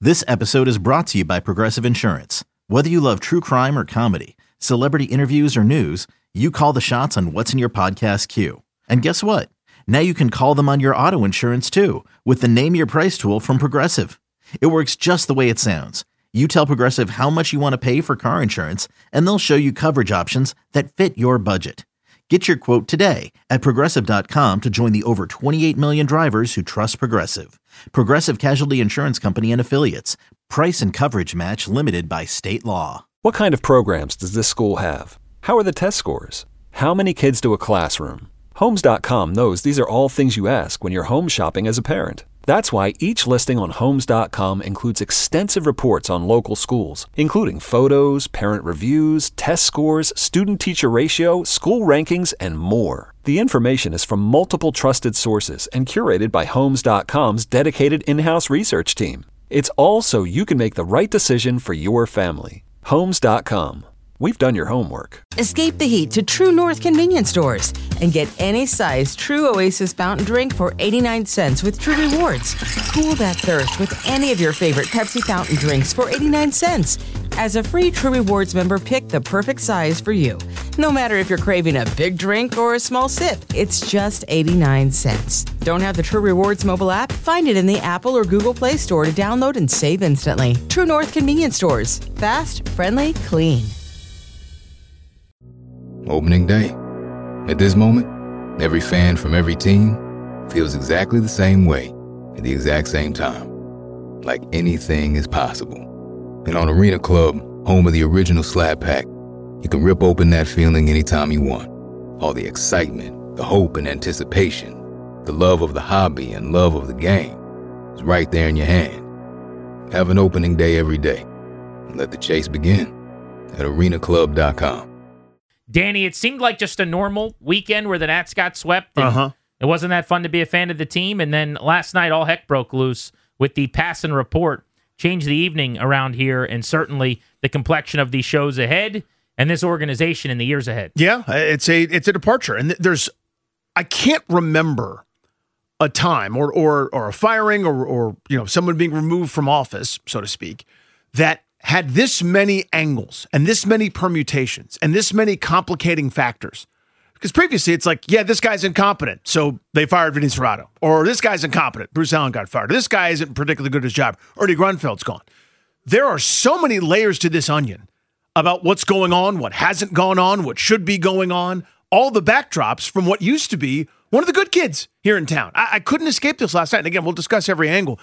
This episode is brought to you by Progressive Insurance. Whether you love true crime or comedy, celebrity interviews or news, you call the shots on what's in your podcast queue. And guess what? Now you can call them on your auto insurance too with the Name Your Price tool from Progressive. It works just the way it sounds. You tell Progressive how much you want to pay for car insurance, and they'll show you coverage options that fit your budget. Get your quote today at Progressive.com to join the over 28 million drivers who trust Progressive. Progressive Casualty Insurance Company and Affiliates. Price and coverage match limited by state law. What kind of programs does this school have? How are the test scores? How many kids to a classroom? Homes.com knows these are all things you ask when you're home shopping as a parent. That's why each listing on Homes.com includes extensive reports on local schools, including photos, parent reviews, test scores, student-teacher ratio, school rankings, and more. The information is from multiple trusted sources and curated by Homes.com's dedicated in-house research team. It's all so you can make the right decision for your family. Homes.com. We've done your homework. Escape the heat to True North convenience stores and get any size True Oasis fountain drink for 89 cents with True Rewards. Cool that thirst with any of your favorite Pepsi fountain drinks for 89 cents. As a free True Rewards member, pick the perfect size for you. No matter if you're craving a big drink or a small sip, it's just 89 cents. Don't have the True Rewards mobile app? Find it in the Apple or Google Play Store to download and save instantly. True North convenience stores. Fast, friendly, clean. Opening day. At this moment, every fan from every team feels exactly the same way at the exact same time. Like anything is possible. And on Arena Club, home of the original Slab Pack, you can rip open that feeling anytime you want. All the excitement, the hope and anticipation, the love of the hobby and love of the game is right there in your hand. Have an opening day every day. And let the chase begin at arenaclub.com. Danny, it seemed like just a normal weekend where the Nats got swept. And It wasn't that fun to be a fan of the team. And then last night, all heck broke loose with the Pass and Report. Changed the evening around here, and certainly the complexion of these shows ahead and this organization in the years ahead. Yeah, it's a departure. And I can't remember a time or a firing or someone being removed from office, so to speak, that had this many angles and this many permutations and this many complicating factors. Because previously it's like, yeah, this guy's incompetent, so they fired Vinny Cerrato. Or this guy's incompetent, Bruce Allen got fired. Or this guy isn't particularly good at his job. Ernie Grunfeld's gone. There are so many layers to this onion about what's going on, what hasn't gone on, what should be going on, all the backdrops from what used to be one of the good kids here in town. I couldn't escape this last night. And again, we'll discuss every angle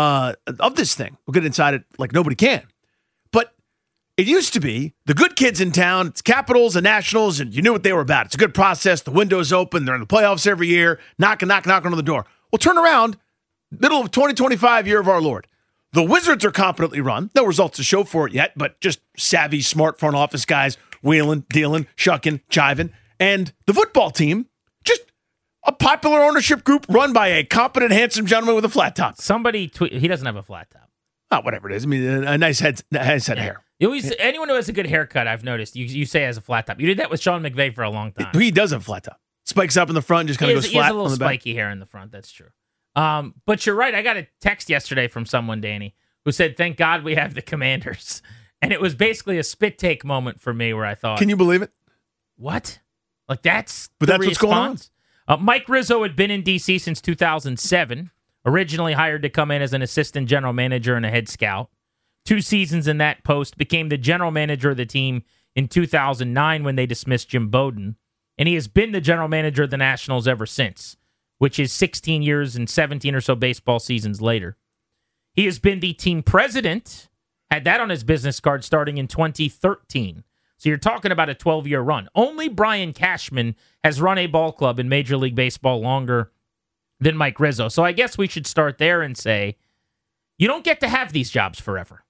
of this thing. We'll get inside it like nobody can. But it used to be the good kids in town, it's Capitals and Nationals, and you knew what they were about. It's a good process. The window's open. They're in the playoffs every year. Knocking on the door. Well, turn around, middle of 2025, year of our Lord. The Wizards are competently run. No results to show for it yet, but just savvy, smart front office guys wheeling, dealing, shucking, jiving. And the football team, just a popular ownership group run by a competent, handsome gentleman with a flat top. Somebody he doesn't have a flat top. Oh, whatever it is. I mean, a nice head of hair. Anyone who has a good haircut, I've noticed, you say has a flat top. You did that with Sean McVay for a long time. He does have a flat top. Spikes up in the front, just kind of goes flat. He has a little on the back. spiky hair in the front. That's true. But you're right. I got a text yesterday from someone, Danny, who said, "Thank God we have the Commanders," and it was basically a spit take moment for me where I thought, "Can you believe it? What? Like that's what's going on." Mike Rizzo had been in D.C. since 2007. Originally hired to come in as an assistant general manager and a head scout. 2 seasons in that post, became the general manager of the team in 2009 when they dismissed Jim Bowden. And he has been the general manager of the Nationals ever since, which is 16 years and 17 or so baseball seasons later. He has been the team president, had that on his business card starting in 2013. So you're talking about a 12-year run. Only Brian Cashman has run a ball club in Major League Baseball longer than Mike Rizzo. So I guess we should start there and say, you don't get to have these jobs forever.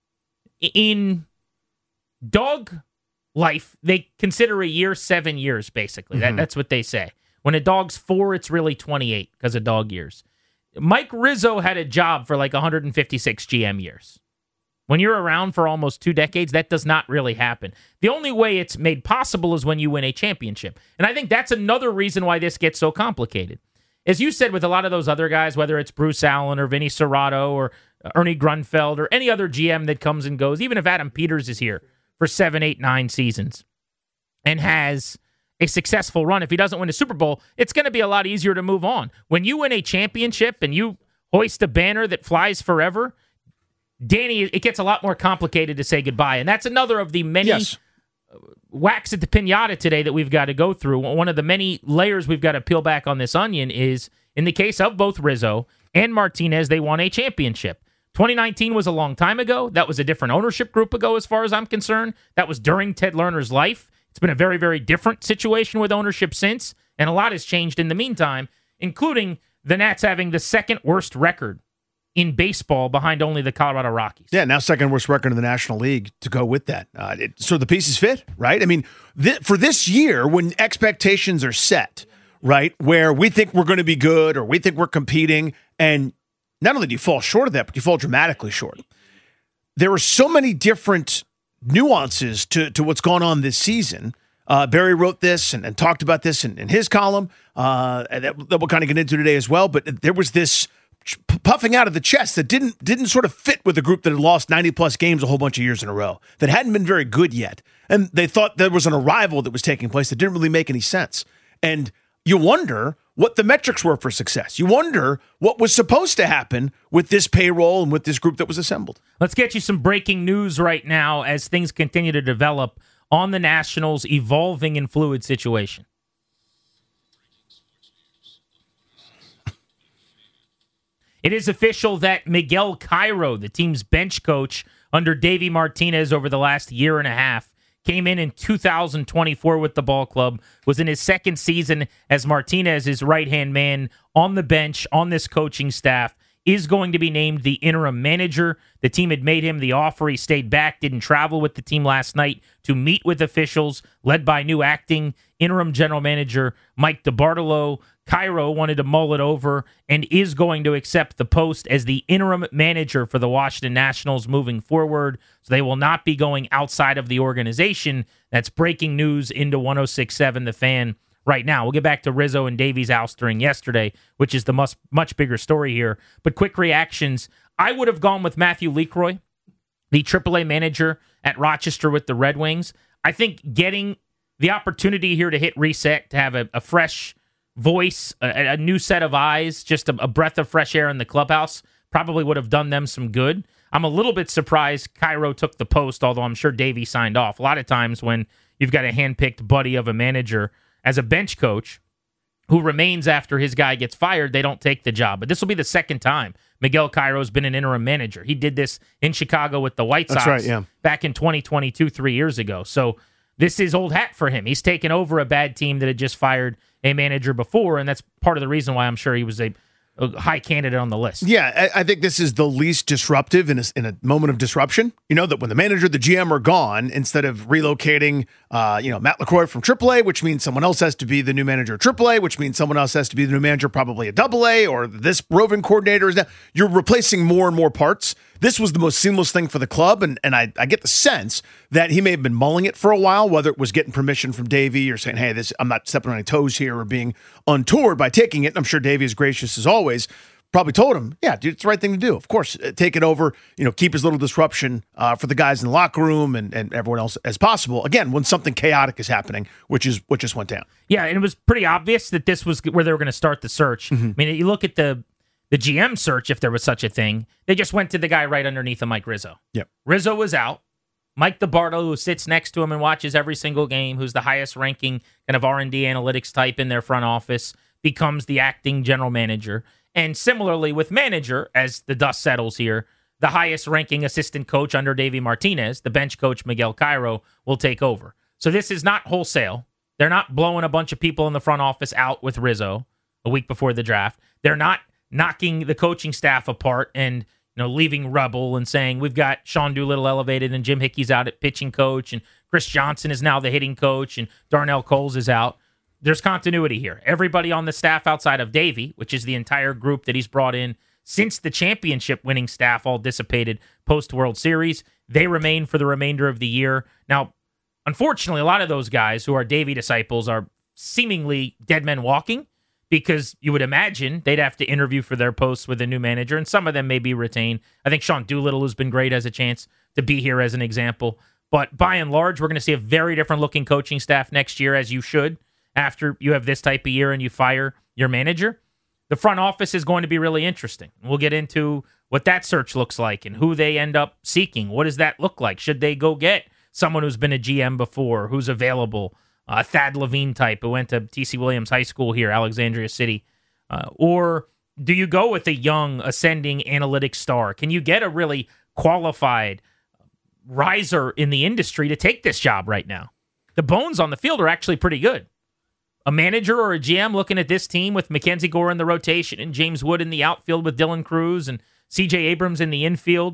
In dog life, they consider a year 7 years, basically. That's what they say. When a dog's 4, it's really 28 because of dog years. Mike Rizzo had a job for like 156 GM years. When you're around for almost 2 decades, that does not really happen. The only way it's made possible is when you win a championship. And I think that's another reason why this gets so complicated. As you said with a lot of those other guys, whether it's Bruce Allen or Vinny Cerrato or Ernie Grunfeld or any other GM that comes and goes, even if Adam Peters is here for 7, 8, 9 seasons and has a successful run, if he doesn't win a Super Bowl, it's going to be a lot easier to move on. When you win a championship and you hoist a banner that flies forever, Danny, it gets a lot more complicated to say goodbye. And that's another of the many wax at the piñata today that we've got to go through. One of the many layers we've got to peel back on this onion is, in the case of both Rizzo and Martinez, they won a championship. 2019 was a long time ago. That was a different ownership group ago, as far as I'm concerned. That was during Ted Lerner's life. It's been a very, very different situation with ownership since, and a lot has changed in the meantime, including the Nats having the second worst record in baseball behind only the Colorado Rockies. Yeah, now second worst record in the National League to go with that. So the pieces fit, right? I mean, for this year, when expectations are set, right, where we think we're going to be good or we think we're competing, and not only do you fall short of that, but you fall dramatically short. There are so many different nuances to what's gone on this season. Barry wrote this and talked about this in his column, and that we'll kind of get into today as well, but there was this puffing out of the chest that didn't sort of fit with a group that had lost 90-plus games a whole bunch of years in a row, that hadn't been very good yet. And they thought there was an arrival that was taking place that didn't really make any sense. And you wonder what the metrics were for success. You wonder what was supposed to happen with this payroll and with this group that was assembled. Let's get you some breaking news right now as things continue to develop on the Nationals' evolving and fluid situation. It is official that Miguel Cairo, the team's bench coach under Davey Martinez over the last year and a half, came in 2024 with the ball club, was in his second season as Martinez's right-hand man on the bench, on this coaching staff, is going to be named the interim manager. The team had made him the offer. He stayed back, didn't travel with the team last night to meet with officials, led by new acting interim general manager Mike DeBartolo. Cairo wanted to mull it over and is going to accept the post as the interim manager for the Washington Nationals moving forward. So they will not be going outside of the organization. That's breaking news into 106.7 The Fan right now. We'll get back to Rizzo and Davies oustering yesterday, which is the much bigger story here. But quick reactions. I would have gone with Matthew LeCroy, the AAA manager at Rochester with the Red Wings. I think getting the opportunity here to hit reset, to have a fresh voice, a new set of eyes, just a breath of fresh air in the clubhouse, probably would have done them some good. I'm a little bit surprised Cairo took the post, although I'm sure Davey signed off. A lot of times when you've got a handpicked buddy of a manager as a bench coach who remains after his guy gets fired, they don't take the job. But this will be the second time Miguel Cairo's been an interim manager. He did this in Chicago with the White Sox back in 2022, 3 years ago. So this is old hat for him. He's taken over a bad team that had just fired a manager before, and that's part of the reason why I'm sure he was a high candidate on the list. Yeah, I think this is the least disruptive in a moment of disruption. You know, that when the manager, the GM are gone, instead of relocating, Matt LaCroix from AAA, which means someone else has to be the new manager of AAA, which means someone else has to be the new manager, probably a AA, or this roving coordinator is now. You're replacing more and more parts. This was the most seamless thing for the club, and I get the sense that he may have been mulling it for a while, whether it was getting permission from Davey or saying, hey, I'm not stepping on any toes here, or being untoward by taking it. And I'm sure Davey is gracious as always. Probably told him, yeah, dude, it's the right thing to do. Of course, take it over, keep as little disruption for the guys in the locker room and everyone else as possible. Again, when something chaotic is happening, which is what just went down. Yeah, and it was pretty obvious that this was where they were going to start the search. Mm-hmm. I mean, you look at the GM search, if there was such a thing, they just went to the guy right underneath of Mike Rizzo. Yep. Rizzo was out. Mike DeBartolo, who sits next to him and watches every single game, who's the highest ranking kind of R&D analytics type in their front office, becomes the acting general manager. And similarly with manager, as the dust settles here, the highest ranking assistant coach under Davey Martinez, the bench coach Miguel Cairo, will take over. So this is not wholesale. They're not blowing a bunch of people in the front office out with Rizzo a week before the draft. They're not knocking the coaching staff apart and leaving rubble and saying we've got Sean Doolittle elevated and Jim Hickey's out at pitching coach and Chris Johnson is now the hitting coach and Darnell Coles is out. There's continuity here. Everybody on the staff outside of Davey, which is the entire group that he's brought in since the championship winning staff all dissipated post-World Series, they remain for the remainder of the year. Now, unfortunately, a lot of those guys who are Davey disciples are seemingly dead men walking because you would imagine they'd have to interview for their posts with a new manager, and some of them may be retained. I think Sean Doolittle has been great, has a chance to be here as an example. But by and large, we're going to see a very different looking coaching staff next year, as you should, after you have this type of year and you fire your manager. The front office is going to be really interesting. We'll get into what that search looks like and who they end up seeking. What does that look like? Should they go get someone who's been a GM before, who's available, a Thad Levine type who went to T.C. Williams High School here, Alexandria City? Or do you go with a young, ascending analytics star? Can you get a really qualified riser in the industry to take this job right now? The bones on the field are actually pretty good. A manager or a GM looking at this team with Mackenzie Gore in the rotation and James Wood in the outfield with Dylan Cruz and C.J. Abrams in the infield,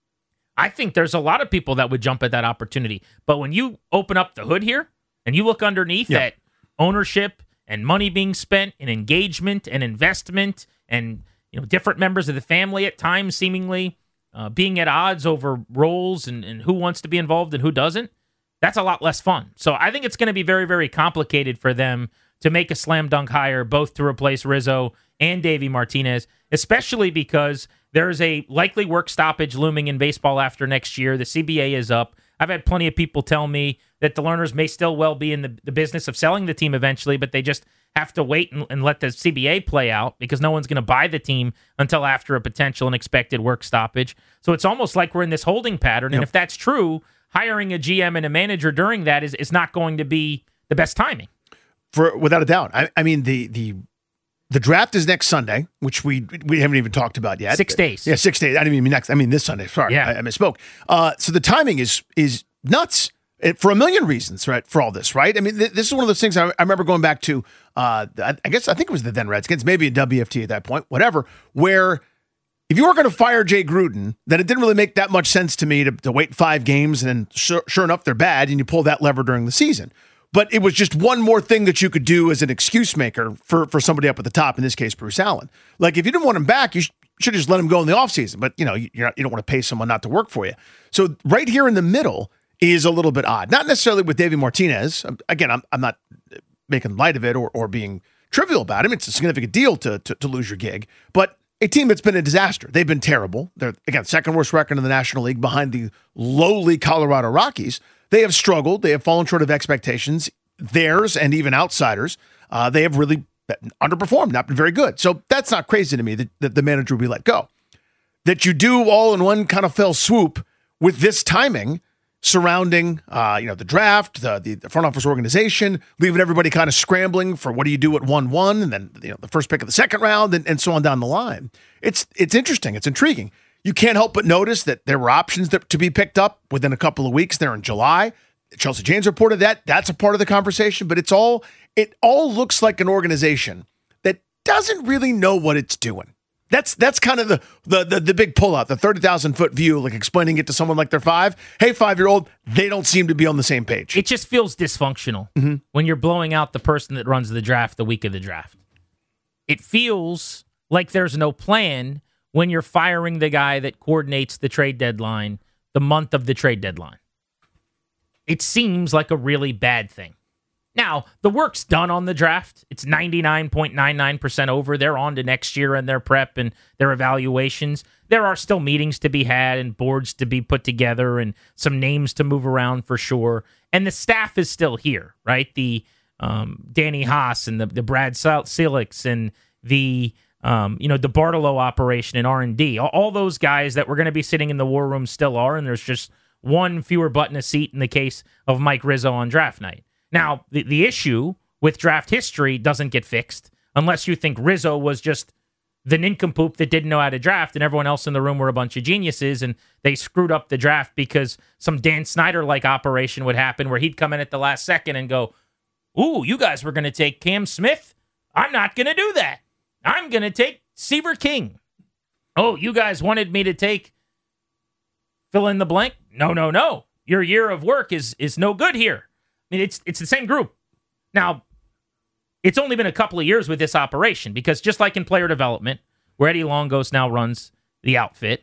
I think there's a lot of people that would jump at that opportunity. But when you open up the hood here and you look underneath at ownership and money being spent and engagement and investment and different members of the family at times seemingly being at odds over roles and who wants to be involved and who doesn't, that's a lot less fun. So I think it's going to be very, very complicated for them to make a slam dunk hire, both to replace Rizzo and Davey Martinez, especially because there's a likely work stoppage looming in baseball after next year. The CBA is up. I've had plenty of people tell me that the Lerners may still well be in the business of selling the team eventually, but they just have to wait and let the CBA play out because no one's going to buy the team until after a potential and expected work stoppage. So it's almost like we're in this holding pattern. And if that's true, hiring a GM and a manager during that is not going to be the best timing. Without a doubt. I mean, the draft is next Sunday, which we haven't even talked about yet. 6 days. Yeah, 6 days. I didn't mean next. I mean this Sunday. Sorry, yeah. I misspoke. So the timing is nuts for a million reasons, right? For all this, right? I mean, this is one of those things I remember going back to. I think it was the then Redskins, maybe a WFT at that point, whatever. Where if you were going to fire Jay Gruden, then it didn't really make that much sense to me to wait 5 games and then sure enough they're bad and you pull that lever during the season. But it was just one more thing that you could do as an excuse maker for somebody up at the top, in this case, Bruce Allen. Like, if you didn't want him back, you should have just let him go in the offseason. But, you don't want to pay someone not to work for you. So right here in the middle is a little bit odd. Not necessarily with Davey Martinez. Again, I'm not making light of it or being trivial about him. It's a significant deal to lose your gig. But a team that's been a disaster. They've been terrible. They're, again, second worst record in the National League behind the lowly Colorado Rockies. They have struggled. They have fallen short of expectations, theirs and even outsiders. They have really underperformed, not been very good. So that's not crazy to me that the manager would be let go. That you do all in one kind of fell swoop with this timing surrounding the draft, the front office organization, leaving everybody kind of scrambling for what do you do at 1-1 and then the first pick of the second round and so on down the line. It's interesting. It's intriguing. You can't help but notice that there were options to be picked up within a couple of weeks there in July. Chelsea Janes reported that. That's a part of the conversation, but it all looks like an organization that doesn't really know what it's doing. That's kind of the big pullout, the 30,000-foot view, like explaining it to someone like they're 5. Hey, 5-year-old, they don't seem to be on the same page. It just feels dysfunctional when you're blowing out the person that runs the draft the week of the draft. It feels like there's no plan when you're firing the guy that coordinates the trade deadline the month of the trade deadline. It seems like a really bad thing. Now, the work's done on the draft. It's 99.99% over. They're on to next year and their prep and their evaluations. There are still meetings to be had and boards to be put together and some names to move around for sure. And the staff is still here, right? The Danny Haas and the Brad Silix and the Bartolo operation and R&D. All those guys that were going to be sitting in the war room still are, and there's just one fewer button a seat in the case of Mike Rizzo on draft night. Now, the issue with draft history doesn't get fixed unless you think Rizzo was just the nincompoop that didn't know how to draft and everyone else in the room were a bunch of geniuses and they screwed up the draft because some Dan Snyder-like operation would happen where he'd come in at the last second and go, ooh, you guys were going to take Cam Smith? I'm not going to do that. I'm going to take Seaver King. Oh, you guys wanted me to take fill in the blank? No. Your year of work is no good here. I mean, it's the same group. Now, it's only been a couple of years with this operation because just like in player development, where Eddie Longos now runs the outfit,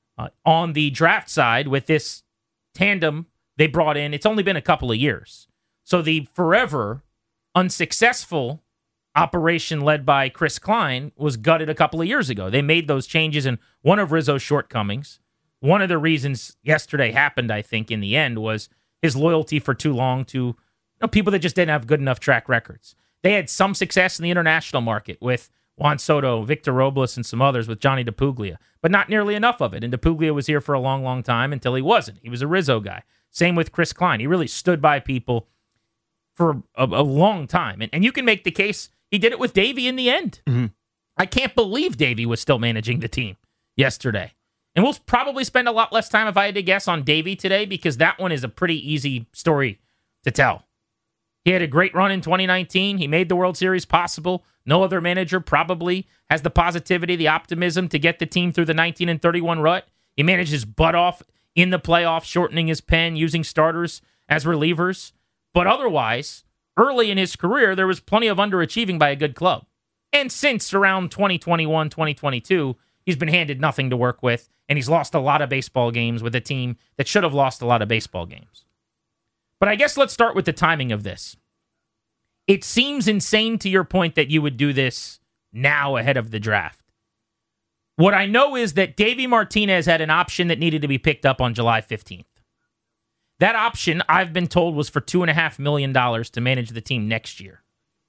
on the draft side with this tandem they brought in, it's only been a couple of years. So the forever unsuccessful operation led by Chris Klein was gutted a couple of years ago. They made those changes, and one of Rizzo's shortcomings, one of the reasons yesterday happened, I think, in the end, was his loyalty for too long to people that just didn't have good enough track records. They had some success in the international market with Juan Soto, Victor Robles, and some others with Johnny DePuglia, but not nearly enough of it. And DePuglia was here for a long, long time until he wasn't. He was a Rizzo guy. Same with Chris Klein. He really stood by people for a long time. And you can make the case he did it with Davey in the end. Mm-hmm. I can't believe Davey was still managing the team yesterday. And we'll probably spend a lot less time, if I had to guess, on Davey today, because that one is a pretty easy story to tell. He had a great run in 2019. He made the World Series possible. No other manager probably has the positivity, the optimism to get the team through the 19-31 rut. He managed his butt off in the playoffs, shortening his pen, using starters as relievers. But otherwise, early in his career, there was plenty of underachieving by a good club. And since around 2021, 2022, he's been handed nothing to work with, and he's lost a lot of baseball games with a team that should have lost a lot of baseball games. But I guess let's start with the timing of this. It seems insane to your point that you would do this now ahead of the draft. What I know is that Davey Martinez had an option that needed to be picked up on July 15th. That option, I've been told, was for $2.5 million to manage the team next year.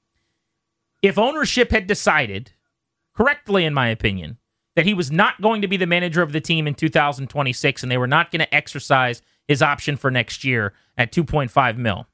If ownership had decided, correctly in my opinion, that he was not going to be the manager of the team in 2026 and they were not going to exercise his option for next year at $2.5 million,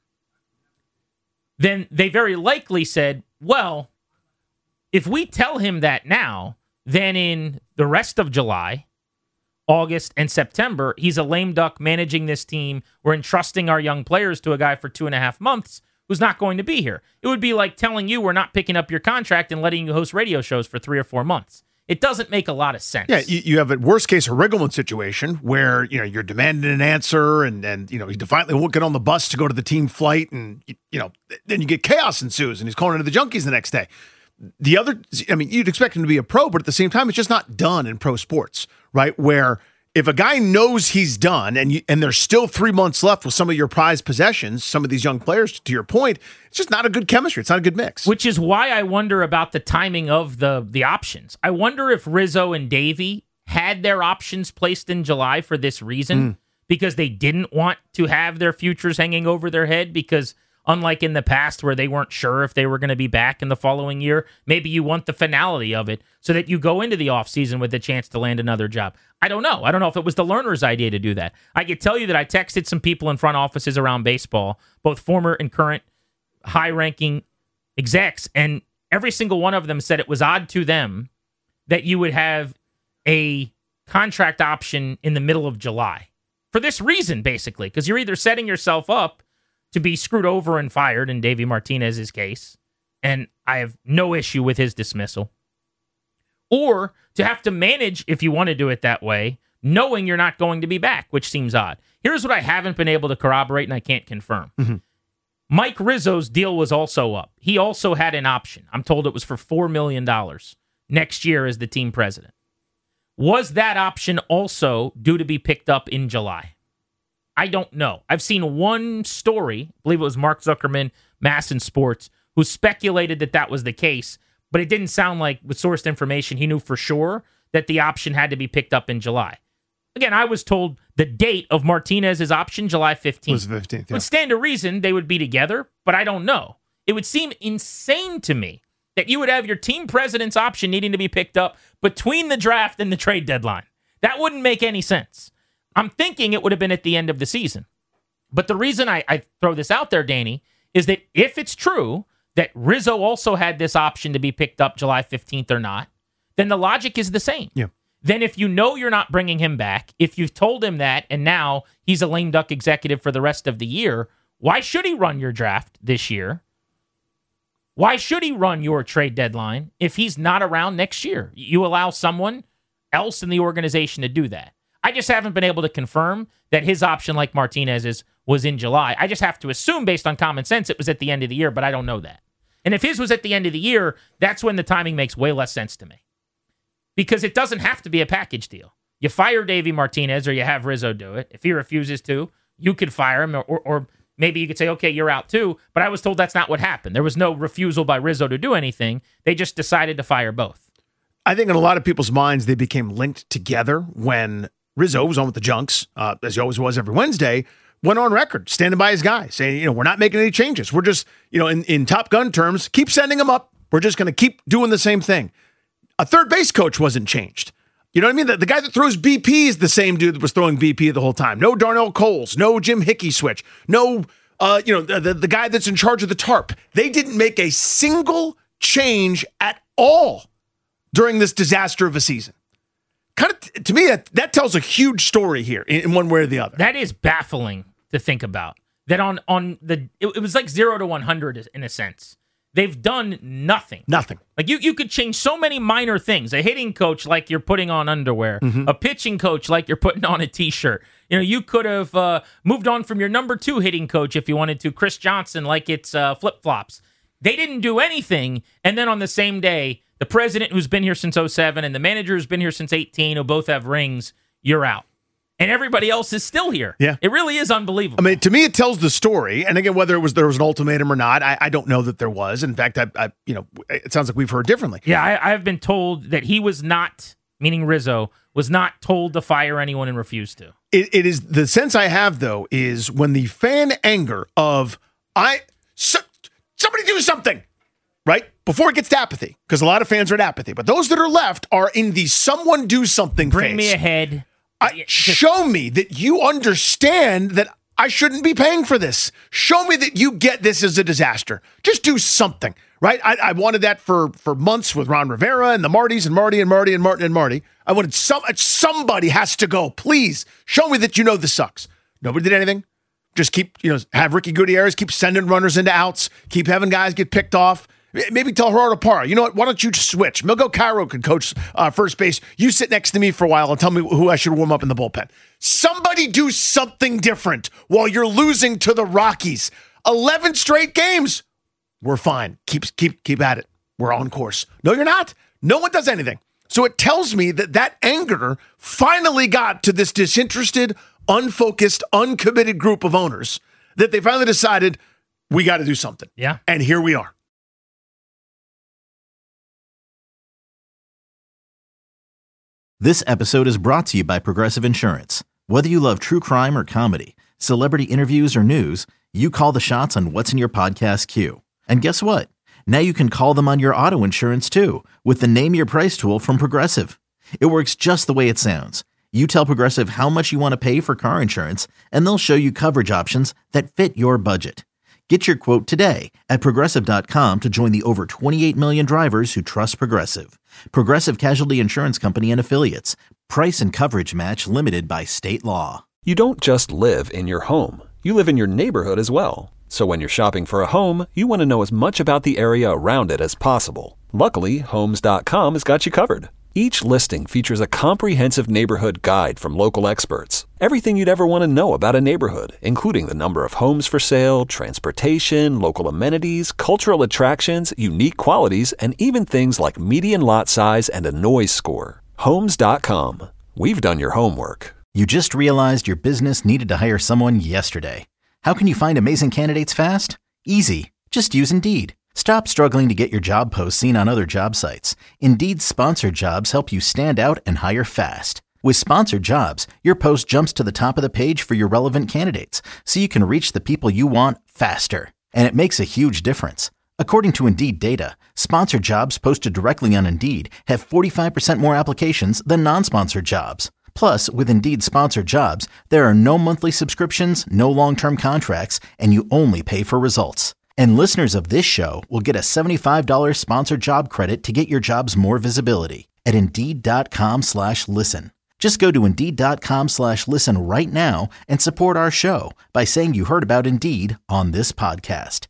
then they very likely said, well, if we tell him that now, then in the rest of July, August, and September, he's a lame duck managing this team. We're entrusting our young players to a guy for 2.5 months who's not going to be here. It would be like telling you we're not picking up your contract and letting you host radio shows for 3 or 4 months. It doesn't make a lot of sense. Yeah, you have a worst case a Riggleman situation where you're demanding an answer, and he defiantly won't get on the bus to go to the team flight, and then you get chaos ensues, and he's calling into the junkies the next day. The other, you'd expect him to be a pro, but at the same time, it's just not done in pro sports, right? Where if a guy knows he's done and there's still 3 months left with some of your prized possessions, some of these young players, to your point, it's just not a good chemistry. It's not a good mix. Which is why I wonder about the timing of the options. I wonder if Rizzo and Davey had their options placed in July for this reason, because they didn't want to have their futures hanging over their head, because unlike in the past where they weren't sure if they were going to be back in the following year, maybe you want the finality of it so that you go into the offseason with a chance to land another job. I don't know. I don't know if it was the Lerner's idea to do that. I could tell you that I texted some people in front offices around baseball, both former and current high-ranking execs, and every single one of them said it was odd to them that you would have a contract option in the middle of July. For this reason, basically, because you're either setting yourself up to be screwed over and fired in Davey Martinez's case, and I have no issue with his dismissal, or to have to manage, if you want to do it that way, knowing you're not going to be back, which seems odd. Here's what I haven't been able to corroborate and I can't confirm. Mm-hmm. Mike Rizzo's deal was also up. He also had an option. I'm told it was for $4 million next year as the team president. Was that option also due to be picked up in July? I don't know. I've seen one story, I believe it was Mark Zuckerman, Masson Sports, who speculated that was the case, but it didn't sound like, with sourced information, he knew for sure that the option had to be picked up in July. Again, I was told the date of Martinez's option, July 15th. Was 15th, yeah. Would stand to reason they would be together, but I don't know. It would seem insane to me that you would have your team president's option needing to be picked up between the draft and the trade deadline. That wouldn't make any sense. I'm thinking it would have been at the end of the season. But the reason I throw this out there, Danny, is that if it's true that Rizzo also had this option to be picked up July 15th or not, then the logic is the same. Yeah. Then if you know you're not bringing him back, if you've told him that, and now he's a lame duck executive for the rest of the year, why should he run your draft this year? Why should he run your trade deadline if he's not around next year? You allow someone else in the organization to do that. I just haven't been able to confirm that his option, like Martinez's, was in July. I just have to assume, based on common sense, it was at the end of the year, but I don't know that. And if his was at the end of the year, that's when the timing makes way less sense to me. Because it doesn't have to be a package deal. You fire Davey Martinez or you have Rizzo do it. If he refuses to, you could fire him or maybe you could say, okay, you're out too. But I was told that's not what happened. There was no refusal by Rizzo to do anything. They just decided to fire both. I think in a lot of people's minds, they became linked together when Rizzo was on with the Junks, as he always was every Wednesday, went on record, standing by his guy, saying, we're not making any changes. We're just, in Top Gun terms, keep sending them up. We're just going to keep doing the same thing. A third base coach wasn't changed. You know what I mean? The guy that throws BP is the same dude that was throwing BP the whole time. No Darnell Coles, no Jim Hickey switch, no, the guy that's in charge of the tarp. They didn't make a single change at all during this disaster of a season. Kind of, to me, that tells a huge story here in one way or the other. That is baffling to think about. That it was like 0 to 100 in a sense. They've done nothing. Nothing. Like you could change so many minor things. A hitting coach like you're putting on underwear. Mm-hmm. A pitching coach like you're putting on a T-shirt. You could have moved on from your number 2 hitting coach if you wanted to, Chris Johnson, like it's flip-flops. They didn't do anything, and then on the same day, the president who's been here since 2007 and the manager who's been here since 2018, who both have rings, you're out. And everybody else is still here. Yeah. It really is unbelievable. I mean, to me, it tells the story. And again, whether there was an ultimatum or not, I don't know that there was. In fact, it sounds like we've heard differently. Yeah, I have been told that he was not, meaning Rizzo, was not told to fire anyone and refused to. It is the sense I have, though, is when the fan anger of, somebody do something, right? Before it gets to apathy, because a lot of fans are at apathy. But those that are left are in the someone do something Bring phase. me ahead. Show me that you understand that I shouldn't be paying for this. Show me that you get this as a disaster. Just do something, right? I wanted that for months with Ron Rivera and the Martys and Marty and Marty and Martin and Marty. I wanted somebody has to go. Please show me that this sucks. Nobody did anything. Just keep, have Ricky Gutierrez keep sending runners into outs, keep having guys get picked off. Maybe tell Gerardo Parra, you know what? Why don't you switch? Milgo Cairo could coach first base. You sit next to me for a while and tell me who I should warm up in the bullpen. Somebody do something different while you're losing to the Rockies. 11 straight games. We're fine. Keep at it. We're on course. No, you're not. No one does anything. So it tells me that anger finally got to this disinterested, unfocused, uncommitted group of owners that they finally decided we got to do something. Yeah. And here we are. This episode is brought to you by Progressive Insurance. Whether you love true crime or comedy, celebrity interviews or news, you call the shots on what's in your podcast queue. And guess what? Now you can call them on your auto insurance too with the Name Your Price tool from Progressive. It works just the way it sounds. You tell Progressive how much you want to pay for car insurance, and they'll show you coverage options that fit your budget. Get your quote today at Progressive.com to join the over 28 million drivers who trust Progressive. Progressive Casualty Insurance Company and Affiliates. Price and coverage match limited by state law. You don't just live in your home. You live in your neighborhood as well. So when you're shopping for a home, you want to know as much about the area around it as possible. Luckily, Homes.com has got you covered. Each listing features a comprehensive neighborhood guide from local experts. Everything you'd ever want to know about a neighborhood, including the number of homes for sale, transportation, local amenities, cultural attractions, unique qualities, and even things like median lot size and a noise score. Homes.com. We've done your homework. You just realized your business needed to hire someone yesterday. How can you find amazing candidates fast? Easy. Just use Indeed. Stop struggling to get your job posts seen on other job sites. Indeed's sponsored jobs help you stand out and hire fast. With sponsored jobs, your post jumps to the top of the page for your relevant candidates, so you can reach the people you want faster. And it makes a huge difference. According to Indeed data, sponsored jobs posted directly on Indeed have 45% more applications than non-sponsored jobs. Plus, with Indeed sponsored jobs, there are no monthly subscriptions, no long-term contracts, and you only pay for results. And listeners of this show will get a $75 sponsored job credit to get your jobs more visibility at Indeed.com/listen. Just go to Indeed.com/listen right now and support our show by saying you heard about Indeed on this podcast.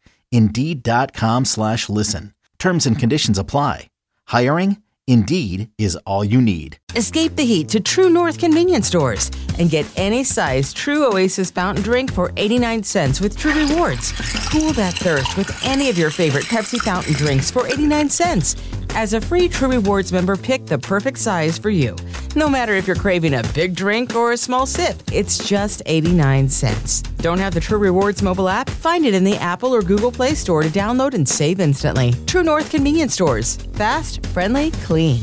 Indeed.com/listen. Terms and conditions apply. Hiring? Indeed is all you need. Escape the heat to True North convenience stores and get any size True Oasis fountain drink for 89 cents with True Rewards. Cool that thirst with any of your favorite Pepsi fountain drinks for 89 cents. As a free True Rewards member, pick the perfect size for you. No matter if you're craving a big drink or a small sip, it's just 89 cents. Don't have the True Rewards mobile app? Find it in the Apple or Google Play Store to download and save instantly. True North Convenience Stores. Fast, friendly, clean.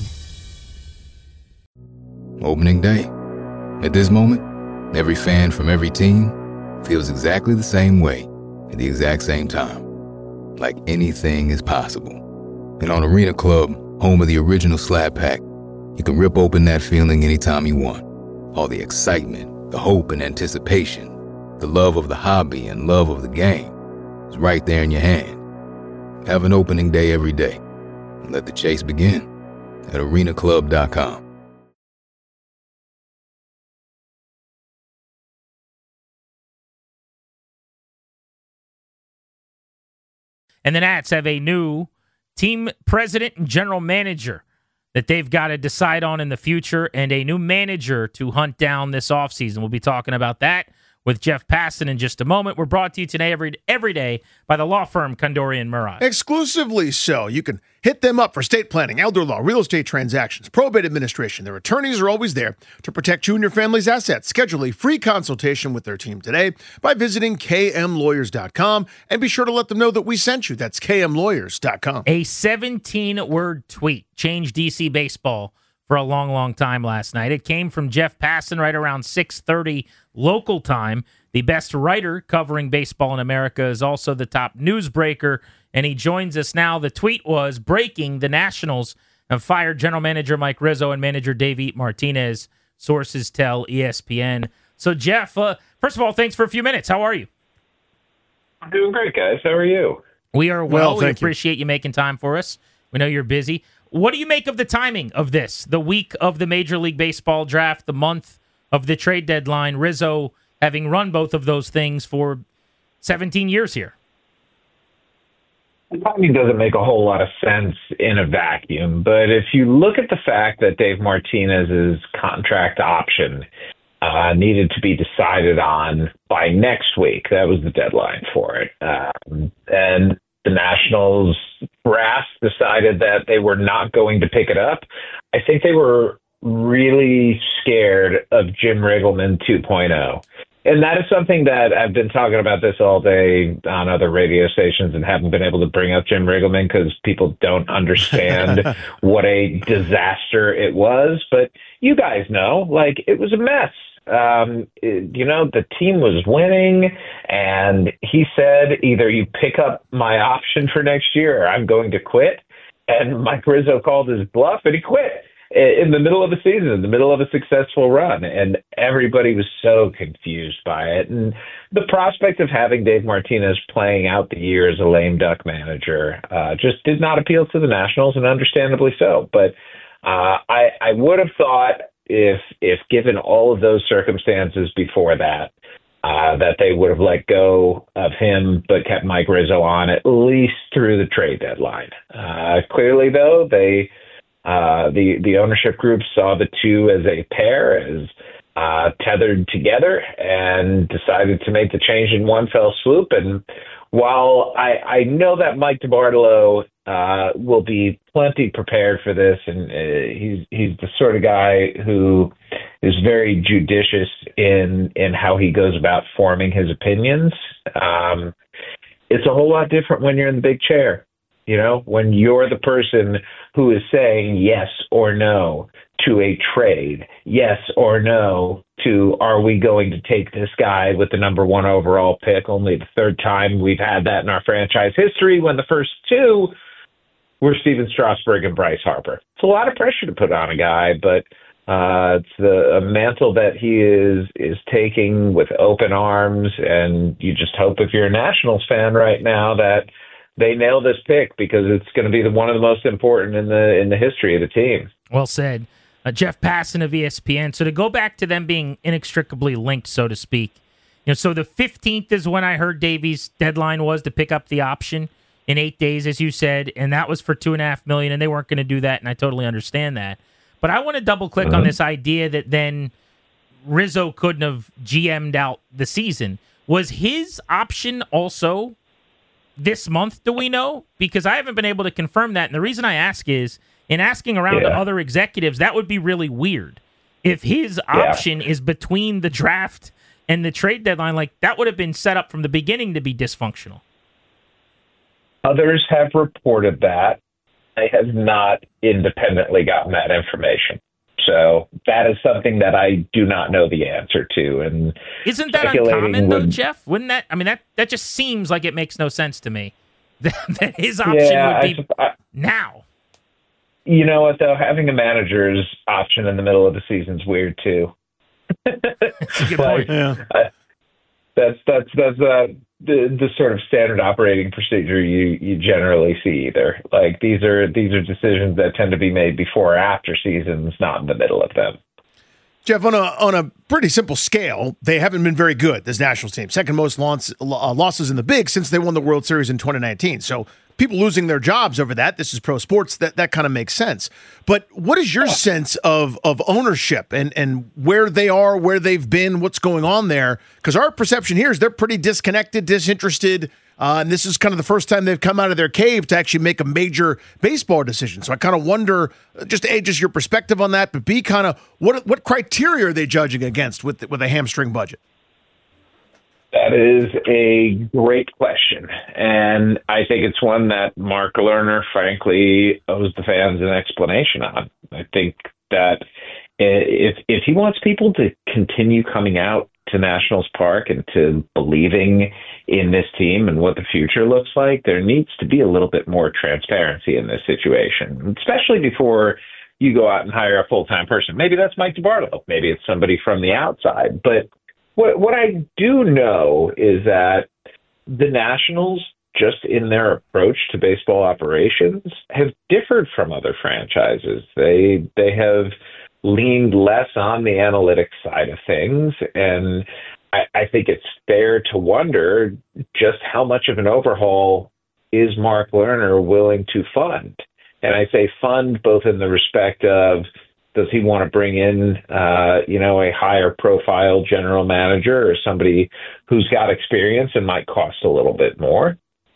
Opening day. At this moment, every fan from every team feels exactly the same way at the exact same time. Like anything is possible. And on Arena Club, home of the original Slap Pack, you can rip open that feeling anytime you want. All the excitement, the hope and anticipation, the love of the hobby and love of the game is right there in your hand. Have an opening day every day and let the chase begin at arenaclub.com. And the Nats have a new team president and general manager that they've got to decide on in the future, and a new manager to hunt down this offseason. We'll be talking about that with Jeff Passan in just a moment. We're brought to you today every day by the law firm Kondorian Murad. Exclusively so. You can hit them up for estate planning, elder law, real estate transactions, probate administration. Their attorneys are always there to protect you and your family's assets. Schedule a free consultation with their team today by visiting kmlawyers.com, and be sure to let them know that we sent you. That's kmlawyers.com. A 17-word tweet changed DC baseball for a long, long time last night. It came from Jeff Passan right around 6:30 local time. The best writer covering baseball in America is also the top newsbreaker, and he joins us now. The tweet was, breaking, the Nationals have fired general manager Mike Rizzo and manager Davey Martinez, sources tell ESPN. So, Jeff, first of all, thanks for a few minutes. How are you? I'm doing great, guys. How are you? We are well. We thank you. appreciate you making time for us. We know you're busy. What do you make of the timing of this? The week of the Major League Baseball draft, the month of the trade deadline, Rizzo having run both of those things for 17 years here. The timing doesn't make a whole lot of sense in a vacuum, but if you look at the fact that Dave Martinez's contract option needed to be decided on by next week, that was the deadline for it, and the Nationals brass decided that they were not going to pick it up. I think they were really scared of Jim Riggleman 2.0. And that is something that I've been talking about this all day on other radio stations and haven't been able to bring up Jim Riggleman because people don't understand what a disaster it was. But you guys know, like, it was a mess. The team was winning, and he said, either you pick up my option for next year or I'm going to quit. And Mike Rizzo called his bluff, and he quit in the middle of the season, in the middle of a successful run. And everybody was so confused by it. And the prospect of having Dave Martinez playing out the year as a lame duck manager just did not appeal to the Nationals, and understandably so. But I would have thought, if given all of those circumstances before that, that they would have let go of him but kept Mike Rizzo on at least through the trade deadline. Clearly, though, the ownership group saw the two as a pair, as tethered together, and decided to make the change in one fell swoop. And while I know that Mike DiBartolo will be plenty prepared for this, and he's the sort of guy who is very judicious in how he goes about forming his opinions, it's a whole lot different when you're in the big chair. You know, when you're the person who is saying yes or no to a trade, yes or no to, are we going to take this guy with the number one overall pick? Only the third time we've had that in our franchise history, when the first two were Steven Strasburg and Bryce Harper. It's a lot of pressure to put on a guy, but it's a mantle that he is taking with open arms, and you just hope, if you're a Nationals fan right now, that they nail this pick, because it's going to be one of the most important in the history of the team. Well said. Jeff Passan of ESPN. So to go back to them being inextricably linked, so to speak, so the 15th is when I heard Davey's deadline was to pick up the option in 8 days, as you said, and that was for $2.5 million, and they weren't going to do that, and I totally understand that. But I want to double click on this idea that then Rizzo couldn't have GM'd out the season. Was his option also this month, do we know? Because I haven't been able to confirm that. And the reason I ask is, in asking around to other executives, that would be really weird. if his option is between the draft and the trade deadline, like that would have been set up from the beginning to be dysfunctional. Others have reported that. I have not independently gotten that information. So that is something that I do not know the answer to. And isn't that uncommon, though, Jeff? Wouldn't that? I mean, that just seems like it makes no sense to me. That his option would be now. You know what, though? Having a manager's option in the middle of the season is weird, too. That's a good point. Yeah. That's the sort of standard operating procedure you generally see either. Like these are decisions that tend to be made before or after seasons, not in the middle of them. Jeff, on a pretty simple scale, they haven't been very good, this Nationals team. Second most losses in the Big since they won the World Series in 2019. So people losing their jobs over that, this is pro sports, that kind of makes sense. But what is your sense of ownership and where they are, where they've been, what's going on there? Because our perception here is they're pretty disconnected, disinterested, and this is kind of the first time they've come out of their cave to actually make a major baseball decision. So I kind of wonder, just A, just your perspective on that, but B, kind of what criteria are they judging against with a hamstring budget? That is a great question, and I think it's one that Mark Lerner, frankly, owes the fans an explanation on. I think that if he wants people to continue coming out to Nationals Park and to believing in this team and what the future looks like, there needs to be a little bit more transparency in this situation, especially before you go out and hire a full-time person. Maybe that's Mike DiBartolo. Maybe it's somebody from the outside, but what I do know is that the Nationals, just in their approach to baseball operations, have differed from other franchises. They have leaned less on the analytics side of things, and I think it's fair to wonder just how much of an overhaul is Mark Lerner willing to fund. And I say fund both in the respect of, does he want to bring in, a higher profile general manager or somebody who's got experience and might cost a little bit more?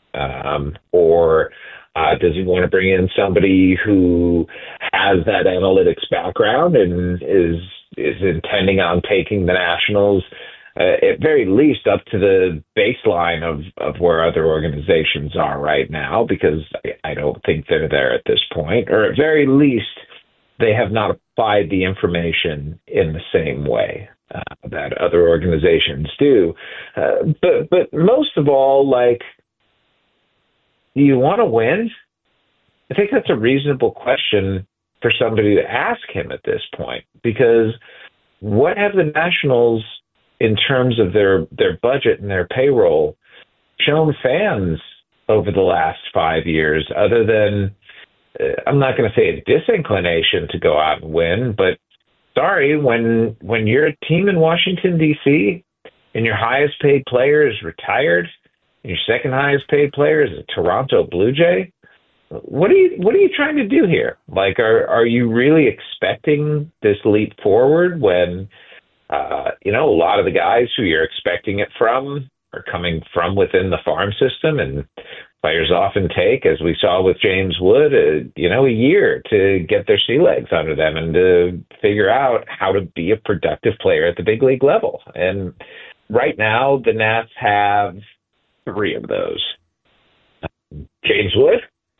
Or does he want to bring in somebody who has that analytics background and is intending on taking the Nationals at very least up to the baseline of where other organizations are right now, because I don't think they're there at this point, or at very least they have not applied the information in the same way that other organizations do. But most of all, do you want to win? I think that's a reasonable question for somebody to ask him at this point, because what have the Nationals, in terms of their budget and their payroll, shown fans over the last 5 years, other than, I'm not going to say a disinclination to go out and win, but sorry, when you're a team in Washington, D.C., and your highest paid player is retired, and your second highest paid player is a Toronto Blue Jay, what are you trying to do here? Are you really expecting this leap forward when a lot of the guys who you're expecting it from are coming from within the farm system, and players often take, as we saw with James Wood, a year to get their sea legs under them and to figure out how to be a productive player at the big league level. And right now, the Nats have 3 of those. James Wood,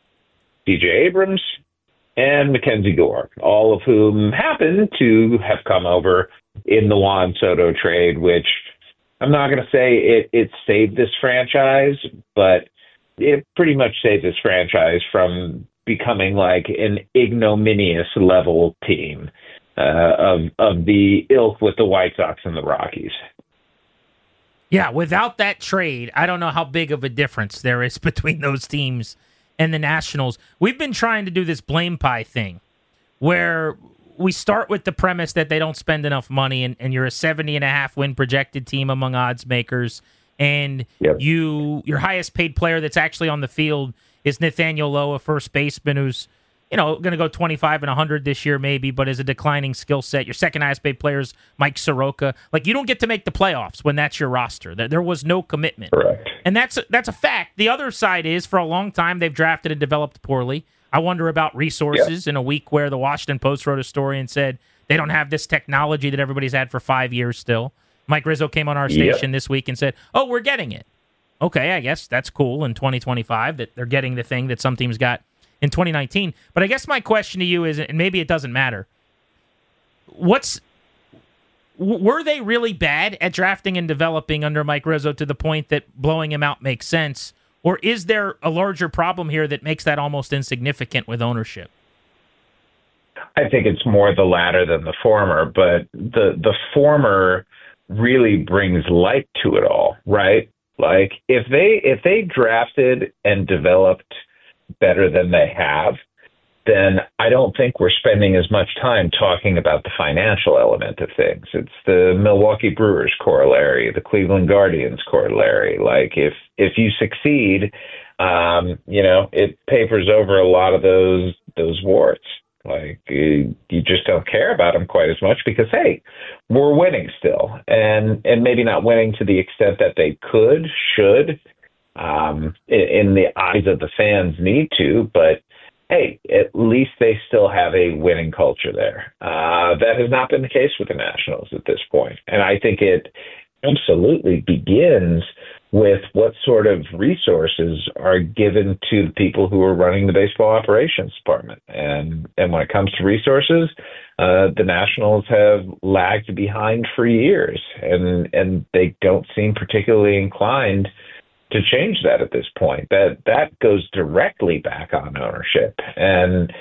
DJ Abrams, and Mackenzie Gore, all of whom happen to have come over in the Juan Soto trade, which I'm not going to say it saved this franchise, but it pretty much saved this franchise from becoming like an ignominious level team of the ilk with the White Sox and the Rockies. Yeah, without that trade, I don't know how big of a difference there is between those teams and the Nationals. We've been trying to do this blame pie thing where we start with the premise that they don't spend enough money, and you're a 70.5 win projected team among odds makers, and your highest paid player that's actually on the field is Nathaniel Lowe, a first baseman who's going to go 25 and 100 this year maybe, but is a declining skill set. Your second highest paid player is Mike Soroka. You don't get to make the playoffs when that's your roster. There was no commitment. Correct. And that's a fact. The other side is, for a long time, they've drafted and developed poorly. I wonder about resources in a week where the Washington Post wrote a story and said They don't have this technology that everybody's had for 5 years still. Mike Rizzo came on our station this week and said, oh, we're getting it. Okay, I guess that's cool in 2025 that they're getting the thing that some teams got in 2019. But I guess my question to you is, and maybe it doesn't matter, were they really bad at drafting and developing under Mike Rizzo to the point that blowing him out makes sense? Or is there a larger problem here that makes that almost insignificant with ownership? I think it's more the latter than the former, but the former really brings light to it all, right? Like if they drafted and developed better than they have, then I don't think we're spending as much time talking about the financial element of things. It's the Milwaukee Brewers corollary, the Cleveland Guardians corollary. Like if you succeed, it papers over a lot of those warts. Like you just don't care about them quite as much because, hey, we're winning still, and maybe not winning to the extent that they should, in the eyes of the fans need to, but hey, at least they still have a winning culture there. That has not been the case with the Nationals at this point. And I think it absolutely begins with what sort of resources are given to the people who are running the baseball operations department. And when it comes to resources, the Nationals have lagged behind for years, and they don't seem particularly inclined to change that at this point. That goes directly back on ownership. And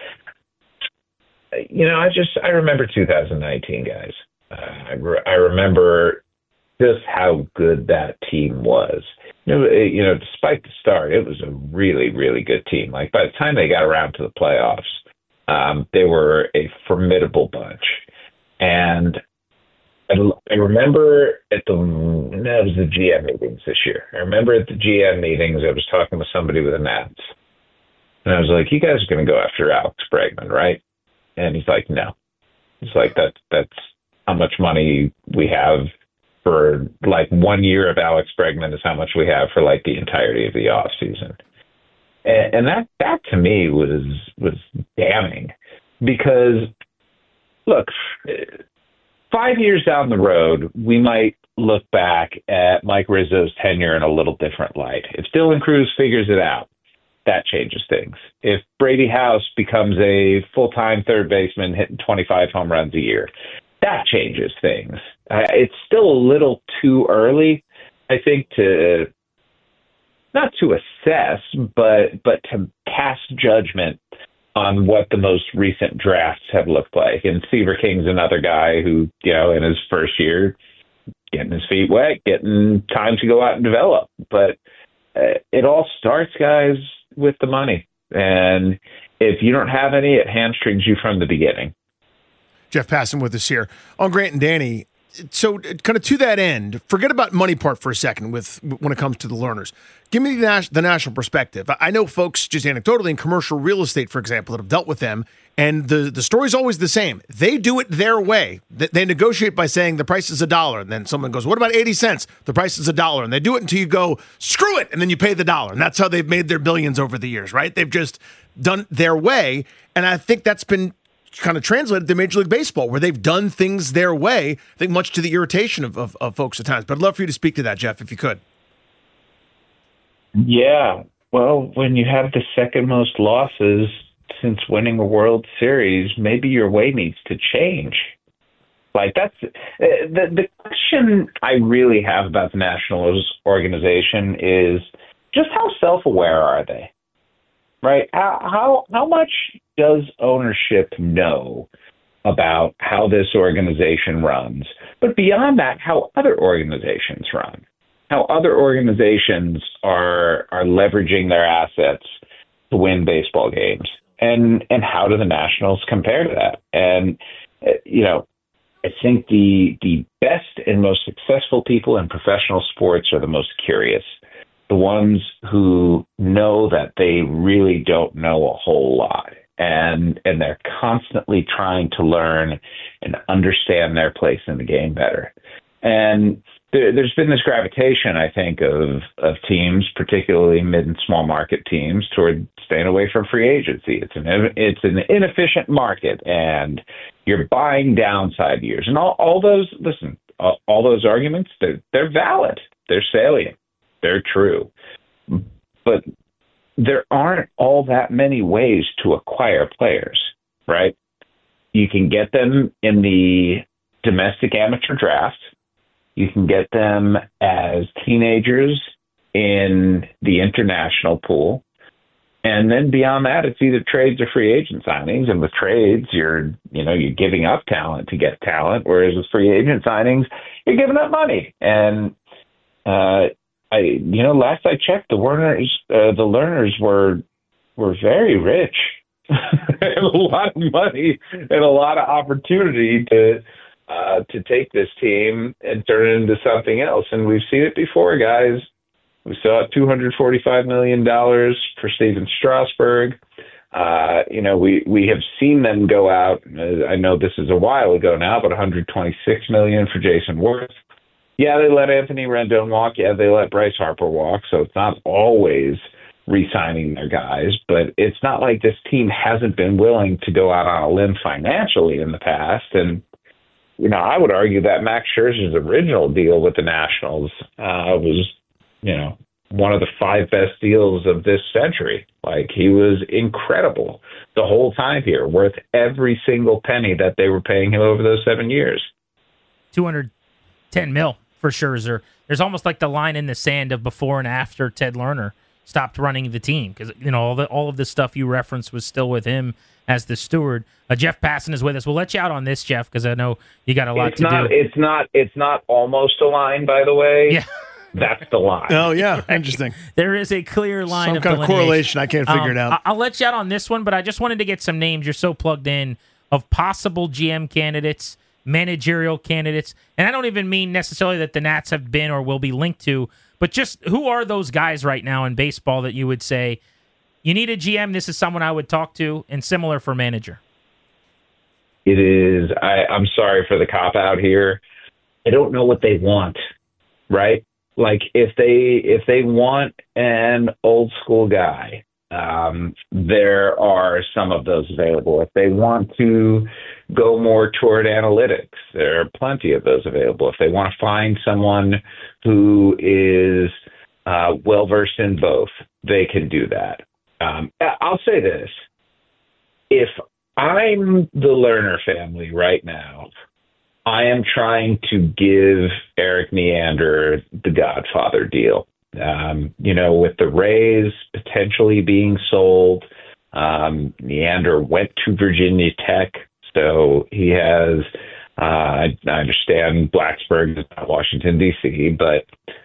I remember 2019, guys. I remember just how good that team was. Despite the start, it was a really, really good team. Like by the time they got around to the playoffs, they were a formidable bunch. And I remember it was the GM meetings this year. I remember at the GM meetings, I was talking with somebody with the Nats. And I was like, you guys are going to go after Alex Bregman, right? And he's like, no. He's like, that's how much money we have for like 1 year of Alex Bregman is how much we have for like the entirety of the off season. And that to me was damning because look, 5 years down the road, we might look back at Mike Rizzo's tenure in a little different light. If Dylan Cruz figures it out, that changes things. If Brady House becomes a full-time third baseman hitting 25 home runs a year, that changes things. It's still a little too early, I think, not to assess, but to pass judgment on what the most recent drafts have looked like. And Seaver King's another guy who, in his first year, getting his feet wet, getting time to go out and develop. But it all starts, guys, with the money. And if you don't have any, it hamstrings you from the beginning. Jeff Passan with us here on Grant and Danny. So kind of to that end, forget about money part for a second when it comes to the learners. Give me the national perspective. I know folks just anecdotally in commercial real estate, for example, that have dealt with them, and the story's always the same. They do it their way. They negotiate by saying the price is $1, and then someone goes, what about 80 cents? The price is $1, and they do it until you go, screw it, and then you pay the $1. And that's how they've made their billions over the years, right? They've just done their way, and I think that's been kind of translated to Major League Baseball, where they've done things their way, I think much to the irritation of folks at times. But I'd love for you to speak to that, Jeff, if you could. Yeah. Well, when you have the second most losses since winning a World Series, maybe your way needs to change. Like that's the question I really have about the Nationals organization is just how self-aware are they? Right? How much does ownership know about how this organization runs? But beyond that, how other organizations run, how other organizations are leveraging their assets to win baseball games, and how do the Nationals compare to that? And I think the best and most successful people in professional sports are the most curious. The ones who know that they really don't know a whole lot, and they're constantly trying to learn and understand their place in the game better. And there's been this gravitation, I think, of teams, particularly mid and small market teams, toward staying away from free agency. It's an inefficient market, and You're buying downside years. And all those, listen, all those arguments, they're valid. They're salient. They're true. But there aren't all that many ways to acquire players, right? You can get them in the domestic amateur draft. You can get them as teenagers in the international pool. And then beyond that, it's either trades or free agent signings. And with trades, you're giving up talent to get talent, whereas with free agent signings, you're giving up money. And last I checked, the Lerners were very rich, and a lot of money and a lot of opportunity to take this team and turn it into something else. And we've seen it before, guys. We saw $245 million for Steven Strasburg. We have seen them go out. I know this is a while ago now, but $126 million for Jason Worth. Yeah, they let Anthony Rendon walk. Yeah, they let Bryce Harper walk. So it's not always re-signing their guys, but it's not like this team hasn't been willing to go out on a limb financially in the past. And, I would argue that Max Scherzer's original deal with the Nationals was, one of the 5 best deals of this century. Like, he was incredible the whole time here, worth every single penny that they were paying him over those 7 years. $210 million for Scherzer. There's almost like the line in the sand of before and after Ted Lerner stopped running the team, because all of the stuff you referenced was still with him as the steward. Jeff Passan is with us. We'll let you out on this, Jeff, because I know you got a lot to do. It's not almost a line, by the way. Yeah. That's the line. Oh, yeah. Interesting. There is a clear line some of kind of correlation. I can't figure it out. I'll let you out on this one, but I just wanted to get some names. You're so plugged in of possible GM candidates, managerial candidates. And I don't even mean necessarily that the Nats have been or will be linked to, but just who are those guys right now in baseball that you would say, you need a GM, this is someone I would talk to, and similar for manager? It is, I'm sorry for the cop-out here. I don't know what they want, right? Like, if they want an old school guy, there are some of those available. If they want to go more toward analytics, there are plenty of those available. If they want to find someone who is well-versed in both, they can do that. I'll say this. If I'm the Lerner family right now, I am trying to give Eric Neander the Godfather deal. With the Rays potentially being sold, Neander went to Virginia Tech, so he has, I understand Blacksburg is not Washington, D.C., but,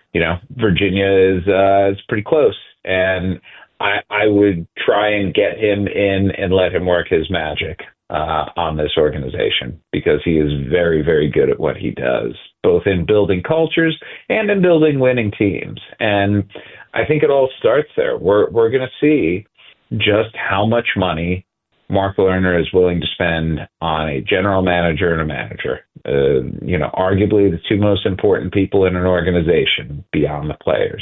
Virginia is pretty close. And I would try and get him in and let him work his magic on this organization, because he is very, very good at what he does, both in building cultures and in building winning teams. And I think it all starts there. We're going to see just how much money Mark Lerner is willing to spend on a general manager and a manager. Arguably the two most important people in an organization beyond the players.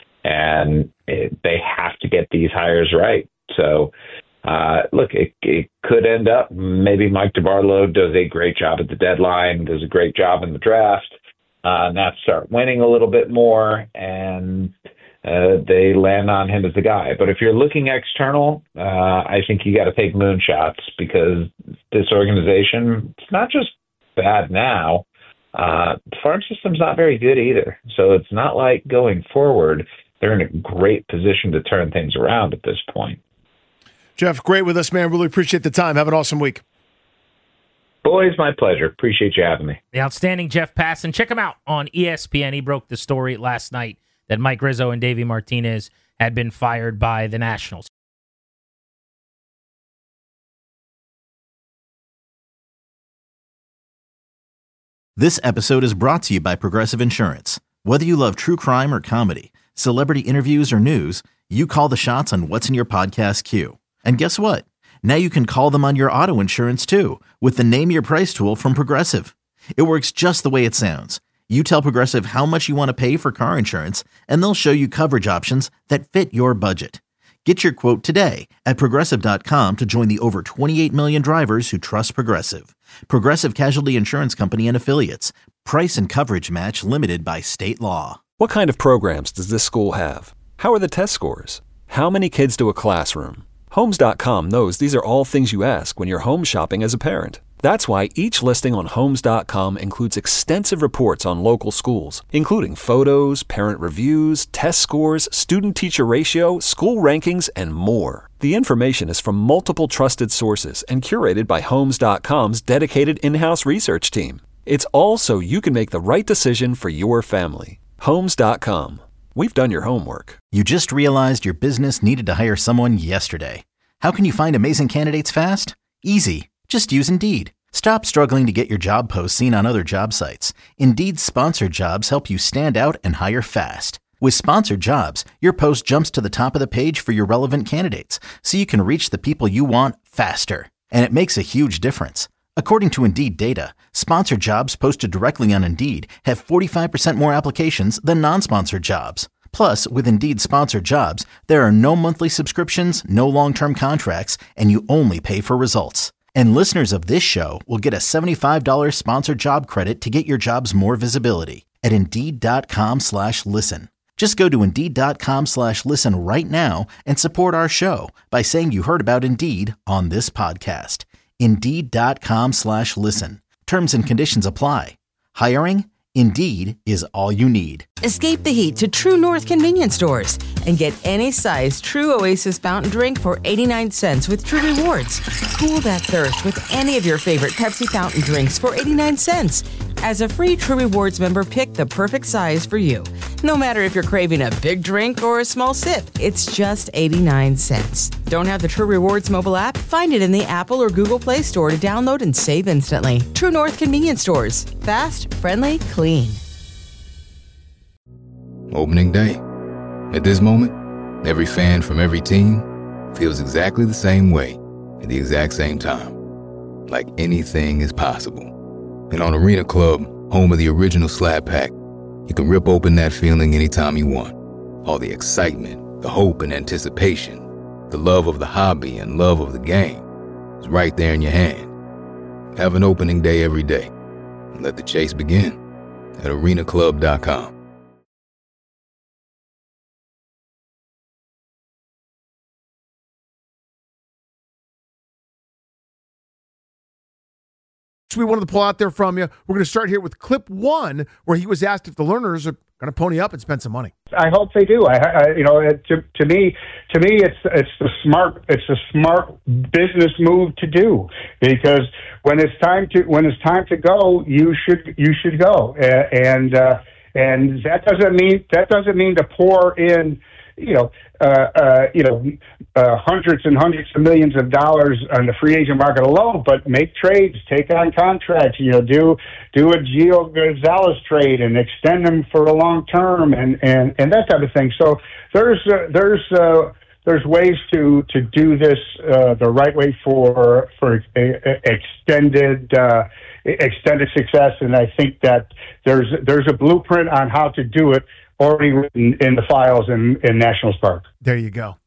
And they have to get these hires right. So, look, it could end up maybe Mike DeBartolo does a great job at the deadline, does a great job in the draft, Nats start winning a little bit more, and they land on him as the guy. But if you're looking external, I think you got to take moonshots, because this organization, it's not just bad now. The farm system's not very good either. So it's not like going forward, they're in a great position to turn things around at this point. Jeff, great with us, man. Really appreciate the time. Have an awesome week. Boys, my pleasure. Appreciate you having me. The outstanding Jeff Passan. Check him out on ESPN. He broke the story last night that Mike Rizzo and Davey Martinez had been fired by the Nationals. This episode is brought to you by Progressive Insurance. Whether you love true crime or comedy, celebrity interviews or news, you call the shots on what's in your podcast queue. And guess what? Now you can call them on your auto insurance too, with the Name Your Price tool from Progressive. It works just the way it sounds. You tell Progressive how much you want to pay for car insurance, and they'll show you coverage options that fit your budget. Get your quote today at Progressive.com to join the over 28 million drivers who trust Progressive. Progressive Casualty Insurance Company and Affiliates. Price and coverage match limited by state law. What kind of programs does this school have? How are the test scores? How many kids do a classroom? Homes.com knows these are all things you ask when you're home shopping as a parent. That's why each listing on Homes.com includes extensive reports on local schools, including photos, parent reviews, test scores, student-teacher ratio, school rankings, and more. The information is from multiple trusted sources and curated by Homes.com's dedicated in-house research team. It's all so you can make the right decision for your family. Homes.com. We've done your homework. You just realized your business needed to hire someone yesterday. How can you find amazing candidates fast? Easy. Just use Indeed. Stop struggling to get your job posts seen on other job sites. Indeed's sponsored jobs help you stand out and hire fast. With sponsored jobs, your post jumps to the top of the page for your relevant candidates, so you can reach the people you want faster. And it makes a huge difference. According to Indeed data, sponsored jobs posted directly on Indeed have 45% more applications than non-sponsored jobs. Plus, with Indeed sponsored jobs, there are no monthly subscriptions, no long-term contracts, and you only pay for results. And listeners of this show will get a $75 sponsored job credit to get your jobs more visibility at Indeed.com/listen. Just go to Indeed.com/listen right now and support our show by saying you heard about Indeed on this podcast. Indeed.com/listen. Terms and conditions apply. Hiring? Indeed is all you need. Escape the heat to True North convenience stores and get any size True Oasis fountain drink for 89 cents with True Rewards. Cool that thirst with any of your favorite Pepsi fountain drinks for 89 cents. As a free True Rewards member, pick the perfect size for you. No matter if you're craving a big drink or a small sip, it's just 89 cents. Don't have the True Rewards mobile app? Find it in the Apple or Google Play Store to download and save instantly. True North convenience stores. Fast, friendly, clean. Opening day. At this moment, every fan from every team feels exactly the same way at the exact same time. Like anything is possible. And on Arena Club, home of the original Slab Pack, you can rip open that feeling anytime you want. All the excitement, the hope and anticipation, the love of the hobby and love of the game is right there in your hand. Have an opening day every day. And let the chase begin at arenaclub.com. We wanted to pull out there from you. We're going to start here with clip 1, where he was asked if the learners are going to pony up and spend some money. I hope they do. To me, it's a smart business move to do, because when it's time to go, you should go, and that doesn't mean to pour in hundreds and hundreds of millions of dollars on the free agent market alone, but make trades, take on contracts, do a Gio Gonzalez trade and extend them for a long term and that type of thing. So there's ways to do this the right way for extended success, and I think that there's a blueprint on how to do it already written in the files in Nationals Park. There you go.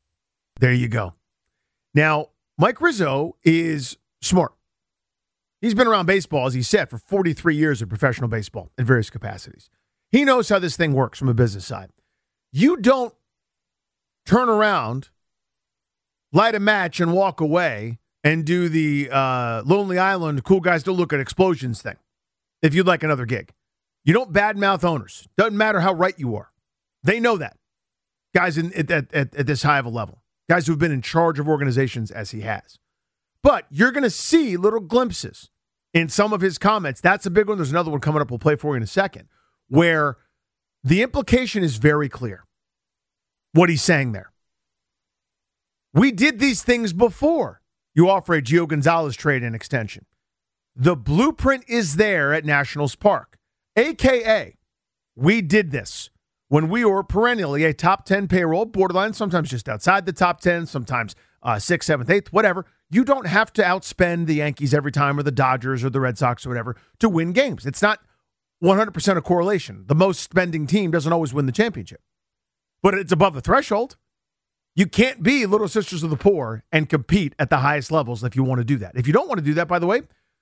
Now, Mike Rizzo is smart. He's been around baseball, as he said, for 43 years of professional baseball in various capacities. He knows how this thing works from a business side. You don't turn around, light a match, and walk away and do the Lonely Island cool guys don't look at explosions thing if you'd like another gig. You don't badmouth owners. Doesn't matter how right you are. They know that. Guys at this high of a level. Guys who've been in charge of organizations as he has. But you're going to see little glimpses in some of his comments. That's a big one. There's another one coming up we'll play for you in a second, where the implication is very clear. What he's saying there. We did these things before. You offer a Gio Gonzalez trade and extension. The blueprint is there at Nationals Park. AKA, we did this when we were perennially a top 10 payroll, borderline, sometimes just outside the top 10, sometimes 6th, 7th, 8th, whatever. You don't have to outspend the Yankees every time, or the Dodgers or the Red Sox or whatever, to win games. It's not 100% a correlation. The most spending team doesn't always win the championship. But it's above the threshold. You can't be Little Sisters of the Poor and compete at the highest levels if you want to do that. If you don't want to do that, by the way,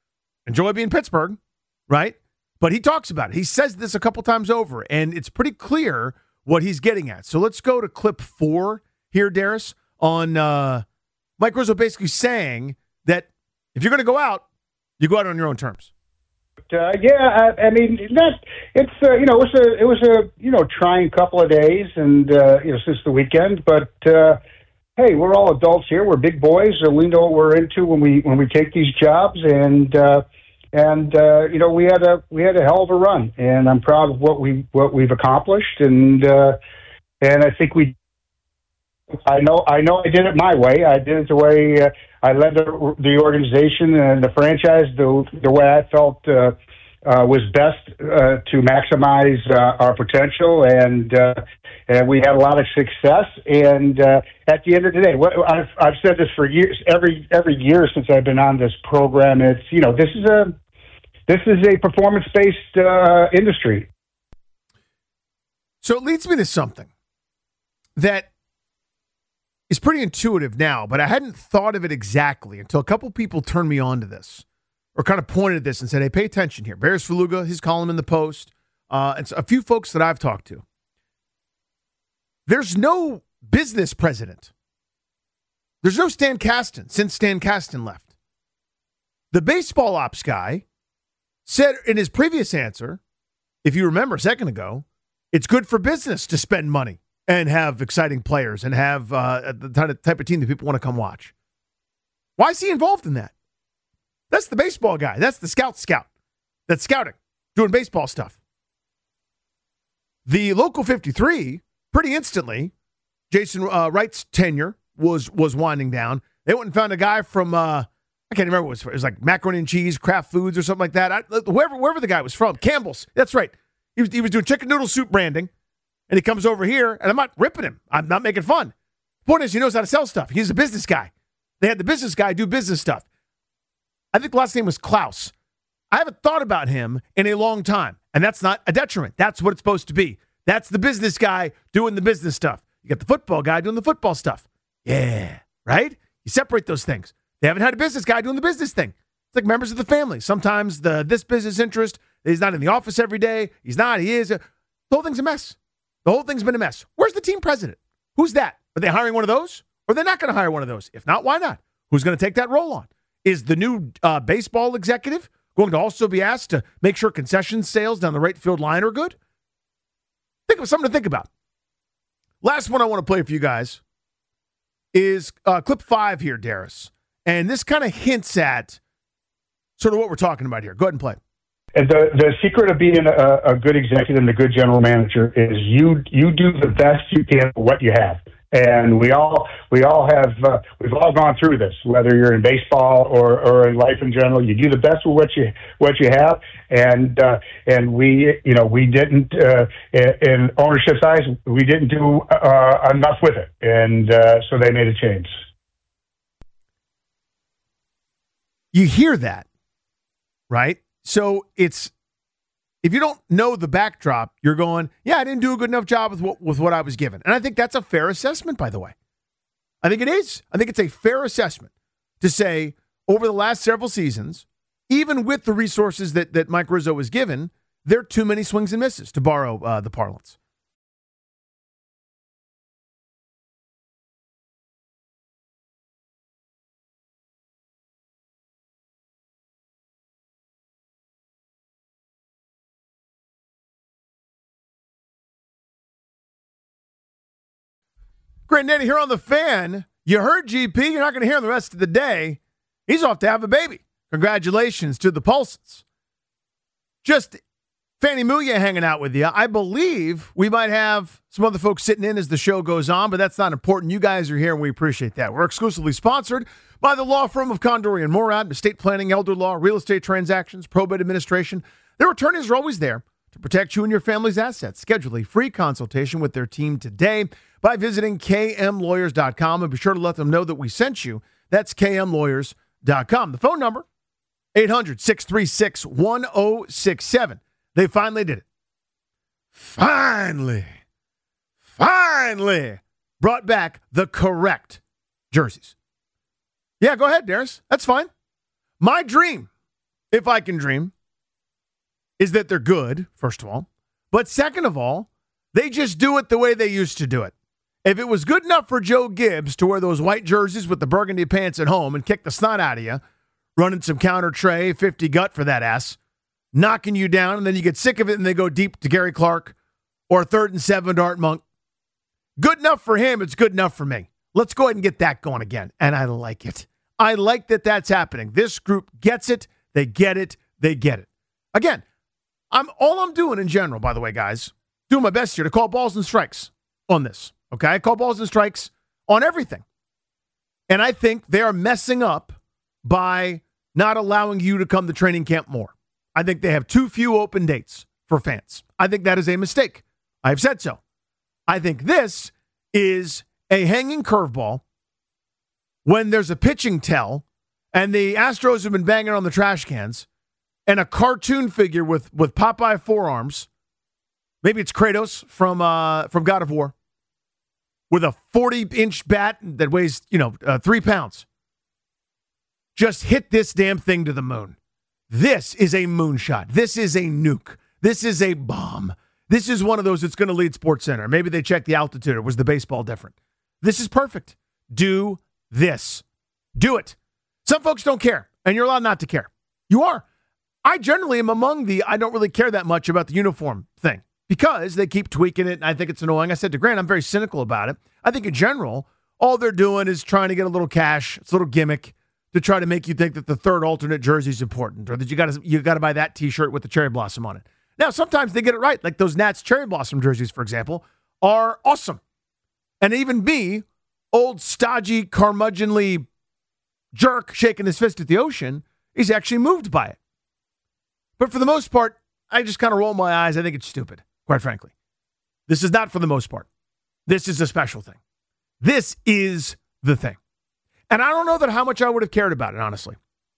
enjoy being Pittsburgh, right? But he talks about it. He says this a couple times over, and it's pretty clear what he's getting at. So let's go to clip 4 here, Darius, on Mike Rizzo basically saying that if you're going to go out, you go out on your own terms. I mean, it was a trying couple of days, and since the weekend. But hey, we're all adults here. We're big boys, so we know what we're into when we take these jobs, and we had a hell of a run, and I'm proud of what we've accomplished, and I think I know I did it my way. I did it the way I led the organization and the franchise the way I felt was best to maximize our potential, and we had a lot of success. And at the end of the day, I've said this for years. Every year since I've been on this program, it's this is a performance-based industry. So it leads me to something that is pretty intuitive now, but I hadn't thought of it exactly until a couple people turned me on to this, or kind of pointed at this and said, hey, pay attention here. Bears Faluga, his column in the Post, and a few folks that I've talked to. There's no business president. There's no Stan Kasten since Stan Kasten left. The baseball ops guy said in his previous answer, if you remember a second ago, it's good for business to spend money and have exciting players and have the type of team that people want to come watch. Why is he involved in that? That's the baseball guy. That's the scout that's scouting, doing baseball stuff. The Local 53, pretty instantly, Jason Wright's tenure was winding down. They went and found a guy from, I can't remember what it was like Macaroni and Cheese, Kraft Foods or something like that. Wherever the guy was from, Campbell's. That's right. He was doing chicken noodle soup branding. And he comes over here, and I'm not ripping him. I'm not making fun. The point is, he knows how to sell stuff. He's a business guy. They had the business guy do business stuff. I think the last name was Klaus. I haven't thought about him in a long time, and that's not a detriment. That's what it's supposed to be. That's the business guy doing the business stuff. You got the football guy doing the football stuff. Yeah, right? You separate those things. They haven't had a business guy doing the business thing. It's like members of the family. Sometimes this business interest, he's not in the office every day. He's not. He is. The whole thing's a mess. The whole thing's been a mess. Where's the team president? Who's that? Are they hiring one of those? Or they're not going to hire one of those? If not, why not? Who's going to take that role on? Is the new baseball executive going to also be asked to make sure concession sales down the right field line are good? Think of something to think about. Last one I want to play for you guys is clip 5 here, Darius. And this kind of hints at sort of what we're talking about here. Go ahead and play. And the secret of being a good executive and a good general manager is you do the best you can with what you have. And we all have we've all gone through this, whether you're in baseball or in life in general. You do the best with what you have, and we didn't in ownership's eyes we didn't do enough with it, and so they made a change. You hear that, right? So it's, if you don't know the backdrop, you're going, yeah, I didn't do a good enough job with what I was given. And I think that's a fair assessment, by the way. I think it is. I think it's a fair assessment to say over the last several seasons, even with the resources that Mike Rizzo was given, there are too many swings and misses, to borrow the parlance. Granddaddy here on The Fan. You heard GP. You're not going to hear him the rest of the day. He's off to have a baby. Congratulations to the Paulsons. Just Fannie Muya hanging out with you. I believe we might have some other folks sitting in as the show goes on, but that's not important. You guys are here, and we appreciate that. We're exclusively sponsored by the law firm of Condori and Morad, estate planning, elder law, real estate transactions, probate administration. Their attorneys are always there to protect you and your family's assets. Schedule a free consultation with their team today by visiting kmlawyers.com, and be sure to let them know that we sent you. That's kmlawyers.com. The phone number, 800-636-1067. They finally did it. Finally brought back the correct jerseys. Yeah, go ahead, Darius. That's fine. My dream if I can dream, is that they're good, first of all. But second of all, they just do it the way they used to do it. If it was good enough for Joe Gibbs to wear those white jerseys with the burgundy pants at home and kick the snot out of you, running some counter tray, 50 gut for that ass, knocking you down, and then you get sick of it and they go deep to Gary Clark or 3rd and 7 to Art Monk. Good enough for him, it's good enough for me. Let's go ahead and get that going again. And I like it. I like that that's happening. This group gets it. They get it. They get it. Again, all I'm doing in general, by the way, guys, doing my best here to call balls and strikes on this. Okay? I call balls and strikes on everything. And I think they are messing up by not allowing you to come to training camp more. I think they have too few open dates for fans. I think that is a mistake. I've said so. I think this is a hanging curveball when there's a pitching tell and the Astros have been banging on the trash cans and a cartoon figure with Popeye forearms. Maybe it's Kratos from God of War with a 40-inch bat that weighs, 3 pounds. Just hit this damn thing to the moon. This is a moonshot. This is a nuke. This is a bomb. This is one of those that's going to lead SportsCenter. Maybe they checked the altitude. Or was the baseball different? This is perfect. Do this. Do it. Some folks don't care, and you're allowed not to care. You are. I generally am among I don't really care that much about the uniform thing because they keep tweaking it, and I think it's annoying. I said to Grant, I'm very cynical about it. I think in general, all they're doing is trying to get a little cash. It's a little gimmick to try to make you think that the third alternate jersey is important or that you got to buy that T-shirt with the cherry blossom on it. Now, sometimes they get it right. Like those Nats cherry blossom jerseys, for example, are awesome. And even me, old stodgy, curmudgeonly jerk shaking his fist at the ocean, is actually moved by it. But for the most part, I just kind of roll my eyes. I think it's stupid, quite frankly. This is not for the most part. This is a special thing. This is the thing. And I don't know that how much I would have cared about it, honestly.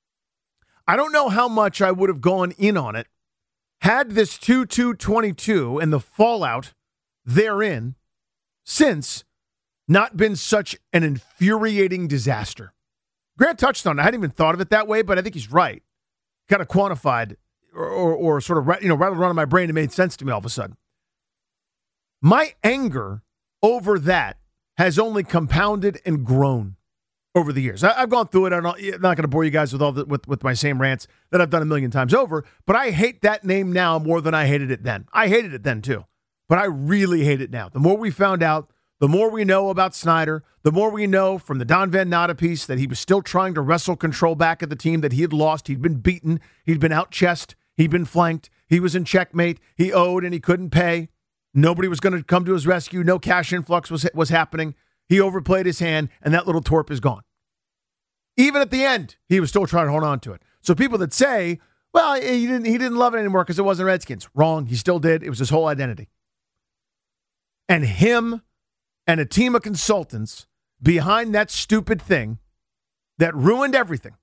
I don't know how much I would have gone in on it had this 2-2-22 and the fallout therein since not been such an infuriating disaster. Grant touched on it. I hadn't even thought of it that way, but I think he's right. Kind of quantified or sort of, rattled around in my brain. It made sense to me all of a sudden. My anger over that has only compounded and grown over the years. I've gone through it. I'm not going to bore you guys with my same rants that I've done a million times over, but I hate that name now more than I hated it then. I hated it then too, but I really hate it now. The more we found out, the more we know about Snyder, the more we know from the Don Van Natta piece that he was still trying to wrestle control back at the team that he had lost. He'd been beaten. He'd been out-chessed. He'd been flanked. He was in checkmate. He owed and he couldn't pay. Nobody was going to come to his rescue. No cash influx was happening. He overplayed his hand, and that little torp is gone. Even at the end, he was still trying to hold on to it. So people that say, well, he didn't love it anymore because it wasn't Redskins. Wrong. He still did. It was his whole identity. And him and a team of consultants behind that stupid thing that ruined everything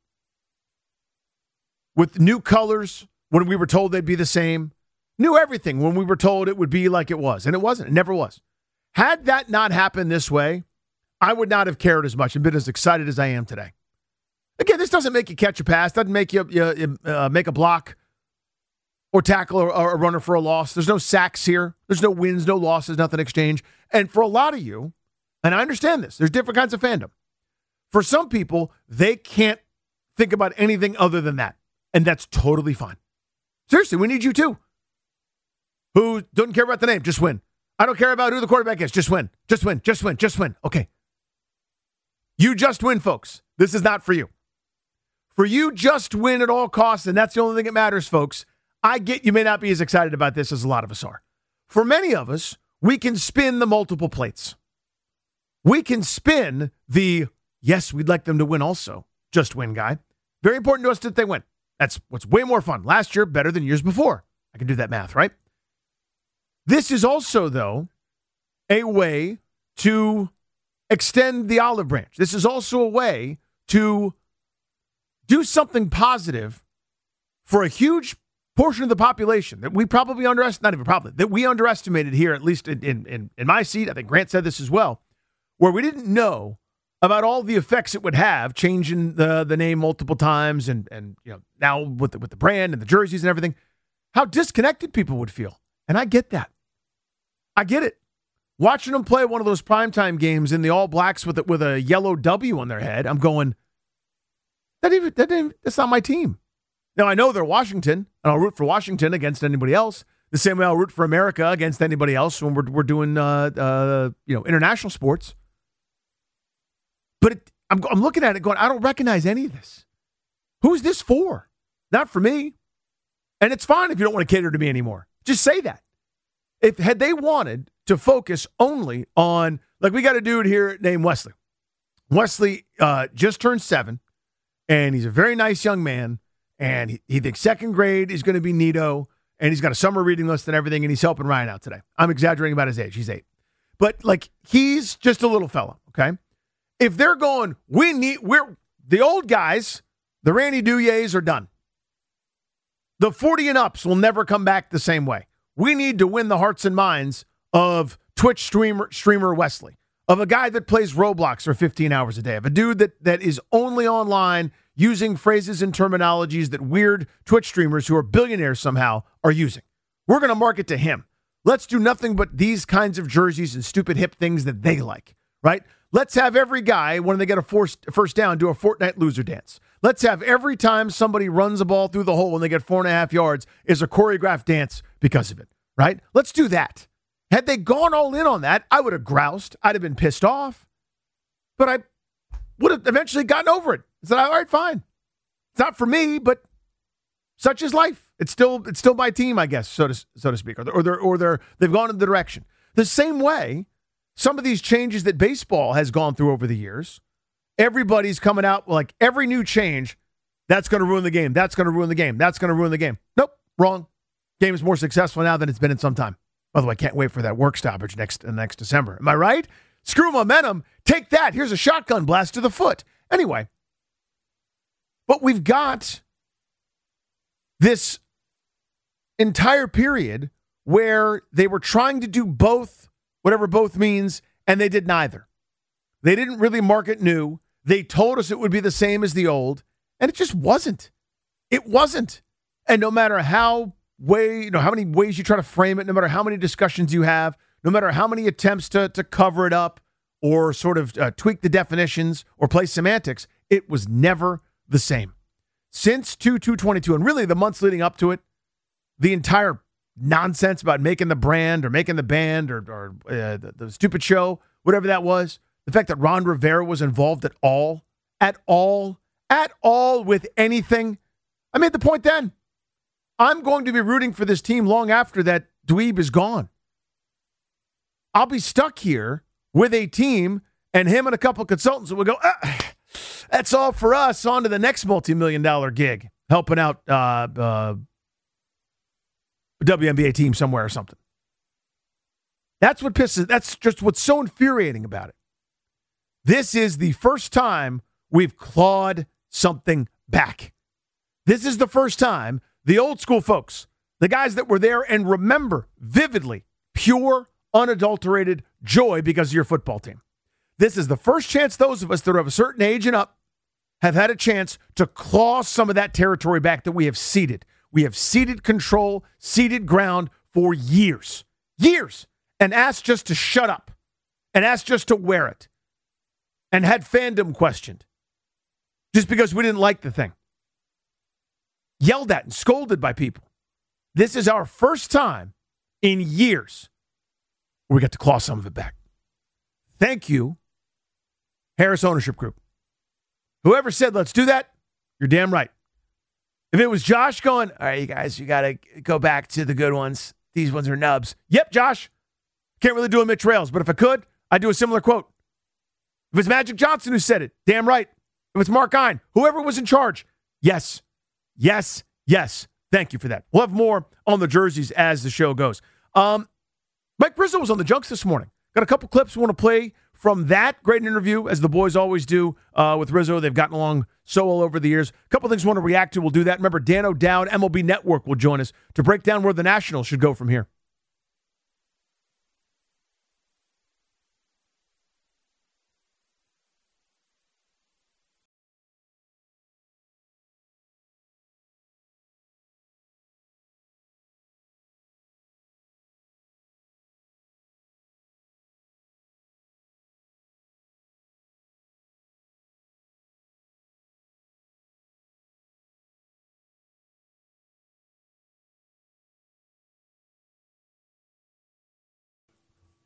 with new colors when we were told they'd be the same, knew everything when we were told it would be like it was, and it wasn't. It never was. Had that not happened this way, I would not have cared as much and been as excited as I am today. Again, this doesn't make you catch a pass, doesn't make you make a block or tackle or a runner for a loss. There's no sacks here. There's no wins, no losses, nothing exchange. And for a lot of you, and I understand this, there's different kinds of fandom. For some people, they can't think about anything other than that. And that's totally fine. Seriously, we need you too. Who doesn't care about the name, just win. I don't care about who the quarterback is, just win. Just win, just win, just win. Okay. You just win, folks. This is not for you. For you, just win at all costs, and that's the only thing that matters, folks. I get you may not be as excited about this as a lot of us are. For many of us, we can spin the multiple plates. We can spin the, yes, we'd like them to win also, just win guy. Very important to us that they win. That's what's way more fun. Last year, better than years before. I can do that math, right? This is also, though, a way to extend the olive branch. This is also a way to do something positive for a huge portion of the population that we probably that we underestimated here, at least in my seat. I think Grant said this as well, where we didn't know about all the effects it would have, changing the name multiple times and now with the brand and the jerseys and everything, how disconnected people would feel. And I get that. I get it. Watching them play one of those primetime games in the All Blacks with a yellow W on their head, I'm going, that's not my team. Now, I know they're Washington, and I'll root for Washington against anybody else, the same way I'll root for America against anybody else when we're doing international sports. But I'm looking at it going, I don't recognize any of this. Who's this for? Not for me. And it's fine if you don't want to cater to me anymore. Just say that. Had they wanted to focus only on, like we got a dude here named Wesley. Wesley just turned 7, and he's a very nice young man, and he thinks second grade is going to be neato, and he's got a summer reading list and everything, and he's helping Ryan out today. I'm exaggerating about his age. He's 8. But, he's just a little fella, okay? If they're going, we're the old guys, the Randy Duyes are done. The 40 and ups will never come back the same way. We need to win the hearts and minds of Twitch streamer Wesley, of a guy that plays Roblox for 15 hours a day, of a dude that is only online using phrases and terminologies that weird Twitch streamers who are billionaires somehow are using. We're going to market to him. Let's do nothing but these kinds of jerseys and stupid hip things that they like, right? Let's have every guy, when they get a first down, do a Fortnite loser dance. Let's have every time somebody runs a ball through the hole when they get 4.5 yards is a choreographed dance because of it, right? Let's do that. Had they gone all in on that, I would have groused. I'd have been pissed off. But I would have eventually gotten over it. I said, all right, fine. It's not for me, but such is life. It's still my team, I guess, so to speak. Or they've gone in the direction. The same way, some of these changes that baseball has gone through over the years, everybody's coming out like every new change, that's going to ruin the game. That's going to ruin the game. That's going to ruin the game. Nope, wrong. Game is more successful now than it's been in some time. By the way, I can't wait for that work stoppage next December. Am I right? Screw momentum. Take that. Here's a shotgun blast to the foot. Anyway, but we've got this entire period where they were trying to do both, whatever both means, and they did neither. They didn't really market new. They told us it would be the same as the old, and it just wasn't. It wasn't. And no matter how many ways you try to frame it, no matter how many discussions you have, no matter how many attempts to cover it up or sort of tweak the definitions or play semantics, it was never the same. Since 2/2/22, and really the months leading up to it, the entire nonsense about making the brand or making the band or the stupid show, whatever that was, the fact that Ron Rivera was involved at all with anything, I made the point then. I'm going to be rooting for this team long after that dweeb is gone. I'll be stuck here with a team and him and a couple of consultants that will go, that's all for us, on to the next multi-million-dollar gig, helping out a WNBA team somewhere or something. That's just what's so infuriating about it. This is the first time we've clawed something back. This is the first time the old school folks, the guys that were there and remember vividly, pure, unadulterated joy because of your football team. This is the first chance those of us that are of a certain age and up have had a chance to claw some of that territory back that we have ceded. We have ceded control, ceded ground for years, and asked just to shut up and asked just to wear it and had fandom questioned just because we didn't like the thing. Yelled at and scolded by people. This is our first time in years where we get to claw some of it back. Thank you, Harris Ownership Group. Whoever said, let's do that, you're damn right. If it was Josh going, all right, you guys, you got to go back to the good ones. These ones are nubs. Yep, Josh. Can't really do a Mitch Rails, but if I could, I'd do a similar quote. If it's Magic Johnson who said it, damn right. If it's Mark Ein, whoever was in charge, yes. Yes, yes. Thank you for that. We'll have more on the jerseys as the show goes. Mike Rizzo was on the Junks this morning. Got a couple clips we want to play from that. Great interview, as the boys always do with Rizzo. They've gotten along so well over the years. A couple things we want to react to. We'll do that. Remember, Dan O'Dowd, MLB Network, will join us to break down where the Nationals should go from here.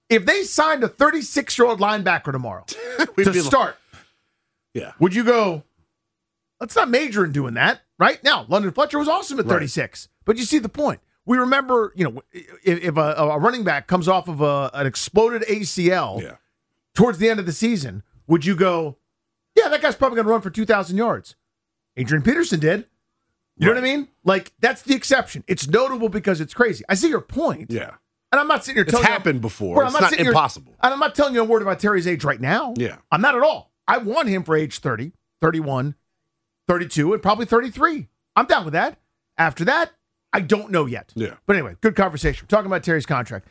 If they signed a 36-year-old linebacker tomorrow to start, would you go, let's not major in doing that, right? Now, London Fletcher was awesome at 36, but you see the point. We remember, if a running back comes off of an exploded ACL towards the end of the season, would you go, yeah, that guy's probably going to run for 2,000 yards? Adrian Peterson did. You know what I mean? Like, that's the exception. It's notable because it's crazy. I see your point. Yeah. And I'm not sitting here telling you. It's happened before. It's not impossible. And I'm not telling you a word about Terry's age right now. Yeah. I'm not at all. I want him for age 30, 31, 32, and probably 33. I'm down with that. After that, I don't know yet. Yeah. But anyway, good conversation. We're talking about Terry's contract.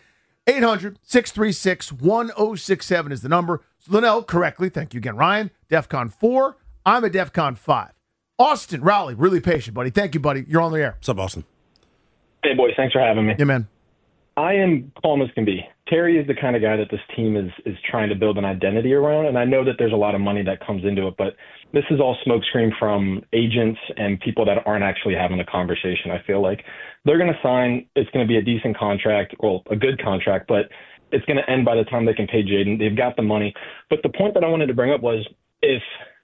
800-636-1067 is the number. So Linnell, correctly, thank you again, Ryan, DEFCON 4. I'm a DEFCON 5. Austin, Raleigh, really patient, buddy. Thank you, buddy. You're on the air. What's up, Austin? Hey, boys. Thanks for having me. Yeah, man. I am calm as can be. Terry is the kind of guy that this team is trying to build an identity around, and I know that there's a lot of money that comes into it, but this is all smokescreen from agents and people that aren't actually having a conversation. I feel like they're going to sign. It's going to be a decent contract, well, a good contract, but it's going to end by the time they can pay Jaden. They've got the money. But the point that I wanted to bring up was if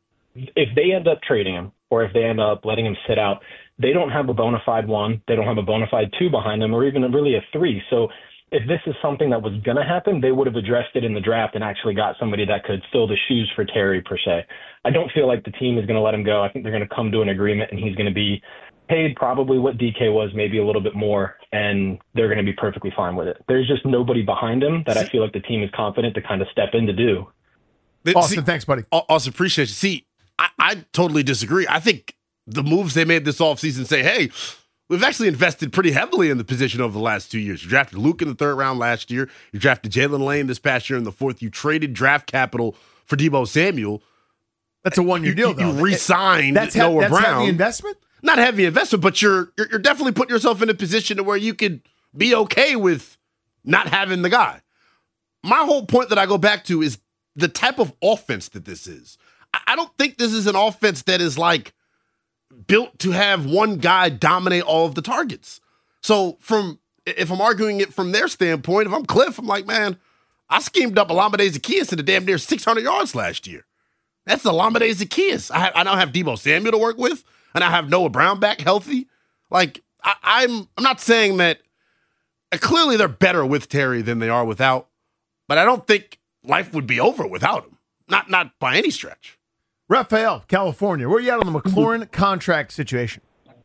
they end up trading him or if they end up letting him sit out, they don't have a bona fide 1. They don't have a bona fide 2 behind them or even really a 3. So if this is something that was going to happen, they would have addressed it in the draft and actually got somebody that could fill the shoes for Terry, per se. I don't feel like the team is going to let him go. I think they're going to come to an agreement, and he's going to be paid probably what DK was, maybe a little bit more, and they're going to be perfectly fine with it. There's just nobody behind him that I feel like the team is confident to kind of step in to do. Austin, thanks, buddy. Austin, appreciate you. See, I totally disagree. I think the moves they made this offseason say, hey, we've actually invested pretty heavily in the position over the last 2 years. You drafted Luke in the 3rd round last year. You drafted Jalen Lane this past year in the 4th. You traded draft capital for Deebo Samuel. That's a one-year deal, though. You re-signed Noah Brown. That's heavy investment? Not heavy investment, but you're definitely putting yourself in a position to where you could be okay with not having the guy. My whole point that I go back to is the type of offense that this is. I don't think this is an offense that is like built to have one guy dominate all of the targets. So if I'm arguing it from their standpoint, if I'm Cliff, I'm like, man, I schemed up Olamide Zaccheaus into damn near 600 yards last year. That's Olamide Zaccheaus. I now have Deebo Samuel to work with, and I have Noah Brown back healthy. Like, I'm not saying that clearly they're better with Terry than they are without, but I don't think life would be over without him. Not by any stretch. Raphael, California. Where are you at on the McLaurin contract situation?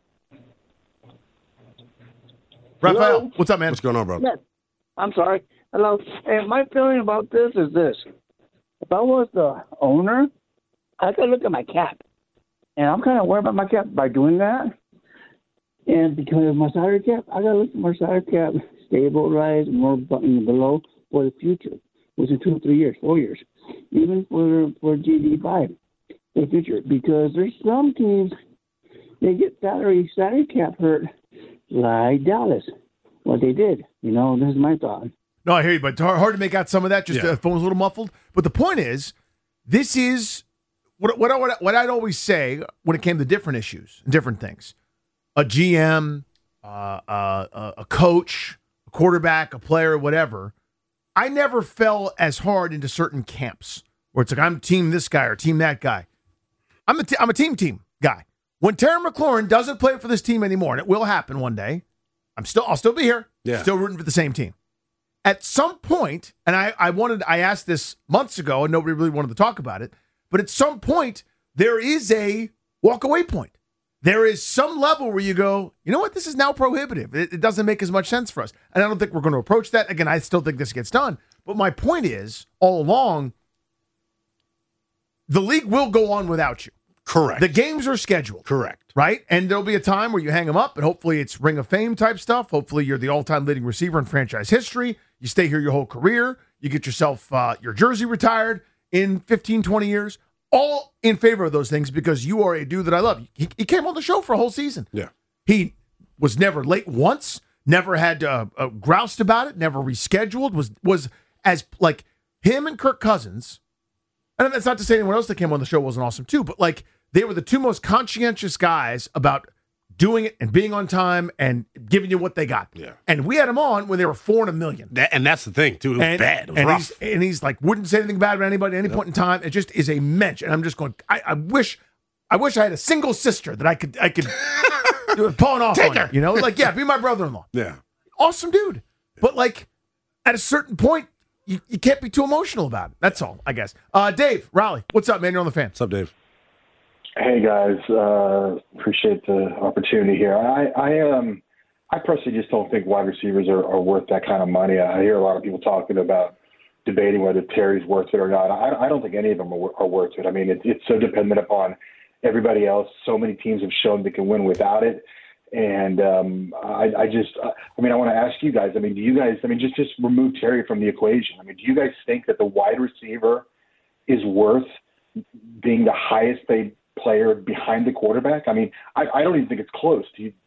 Raphael, Hello? what's up, man? What's going on, bro? Yes. I'm sorry. Hello. Hey, my feeling about this is this. If I was the owner, I could look at my cap. And I'm kind of worried about my cap by doing that. And because of my salary cap, I got to look at my salary cap stabilize more below for the future, which is 2 or 3 years, 4 years, even for GD5 for the future. Because there's some teams, they get salary cap hurt like Dallas. What they did. This is my thought. No, I hear you, but it's hard to make out some of that. Just the phone's a little muffled. But the point is, this is what I'd always say when it came to different issues and different things. A GM, a coach, a quarterback, a player, whatever. I never fell as hard into certain camps where it's like I'm team this guy or team that guy. I'm a team guy. When Terry McLaurin doesn't play for this team anymore, and it will happen one day, I'll still be here. Yeah. Still rooting for the same team. At some point, and I asked this months ago, and nobody really wanted to talk about it, but at some point, there is a walk-away point. There is some level where you go, you know what, this is now prohibitive. It doesn't make as much sense for us. And I don't think we're going to approach that. Again, I still think this gets done. But my point is, all along, the league will go on without you. Correct. The games are scheduled. Correct. Right? And there'll be a time where you hang them up, and hopefully it's Ring of Fame type stuff. Hopefully you're the all-time leading receiver in franchise history. You stay here your whole career. You get yourself your jersey retired in 15, 20 years. All in favor of those things because you are a dude that I love. He came on the show for a whole season. Yeah. He was never late once, never had groused about it, never rescheduled, was as like him and Kirk Cousins. And that's not to say anyone else that came on the show wasn't awesome too, but like they were the two most conscientious guys about doing it and being on time and giving you what they got. Yeah. And we had him on when they were 4 $1 million. And that's the thing, too. It was bad. It was rough. He's like, wouldn't say anything bad about anybody at any point in time. It just is a mensch. And I'm just going, I wish I had a single sister that I could pawn off Take on her. You know? Like, yeah, be my brother-in-law. Yeah. Awesome dude. But like, at a certain point, you can't be too emotional about it. That's all, I guess. Dave, Raleigh, what's up, man? You're on the Fan. What's up, Dave? Hey guys, appreciate the opportunity here. I personally just don't think wide receivers are worth that kind of money. I hear a lot of people talking about debating whether Terry's worth it or not. I don't think any of them are worth it. I mean, it's so dependent upon everybody else. So many teams have shown they can win without it. And I want to ask you guys. I mean, do you guys? I mean, just remove Terry from the equation. I mean, do you guys think that the wide receiver is worth being the highest paid player behind the quarterback? I mean, I don't even think it's close.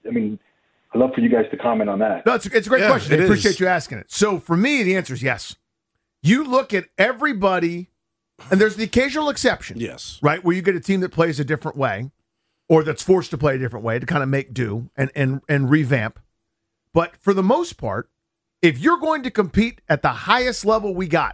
I'd love for you guys to comment on that. No, it's a great question. I appreciate you asking it. So for me, the answer is yes. You look at everybody, and there's the occasional exception. Yes. Right, where you get a team that plays a different way or that's forced to play a different way to kind of make do and revamp. But for the most part, if you're going to compete at the highest level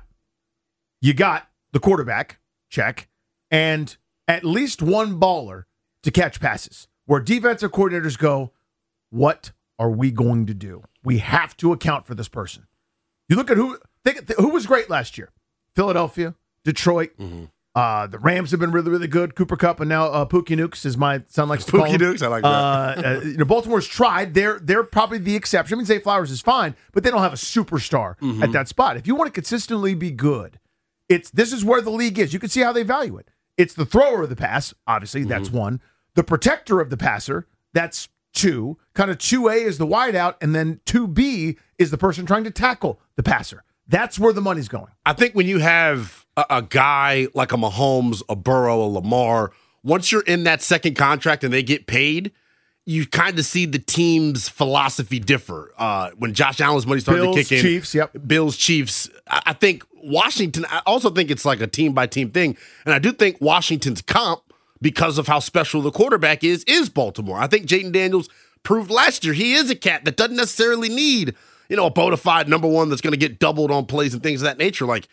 you got the quarterback, check, and at least one baller to catch passes, where defensive coordinators go, what are we going to do? We have to account for this person. You look at who was great last year. Philadelphia, Detroit. Mm-hmm. The Rams have been really, really good. Cooper Kupp and now Pookie Nukes, as my son likes to call him. Pookie Nukes, I like that. Baltimore's tried. They're probably the exception. I mean, Zay Flowers is fine, but they don't have a superstar at that spot. If you want to consistently be good, this is where the league is. You can see how they value it. It's the thrower of the pass, obviously, that's one. The protector of the passer, that's 2. Kind of 2A is the wideout, and then 2B is the person trying to tackle the passer. That's where the money's going. I think when you have a guy like a Mahomes, a Burrow, a Lamar, once you're in that second contract and they get paid, you kind of see the team's philosophy differ. When Josh Allen's money started to kick in. Bills, Chiefs. I think Washington, I also think it's like a team-by-team thing. And I do think Washington's comp, because of how special the quarterback is Baltimore. I think Jayden Daniels proved last year he is a cat that doesn't necessarily need, a bona fide number one that's going to get doubled on plays and things of that nature. Like,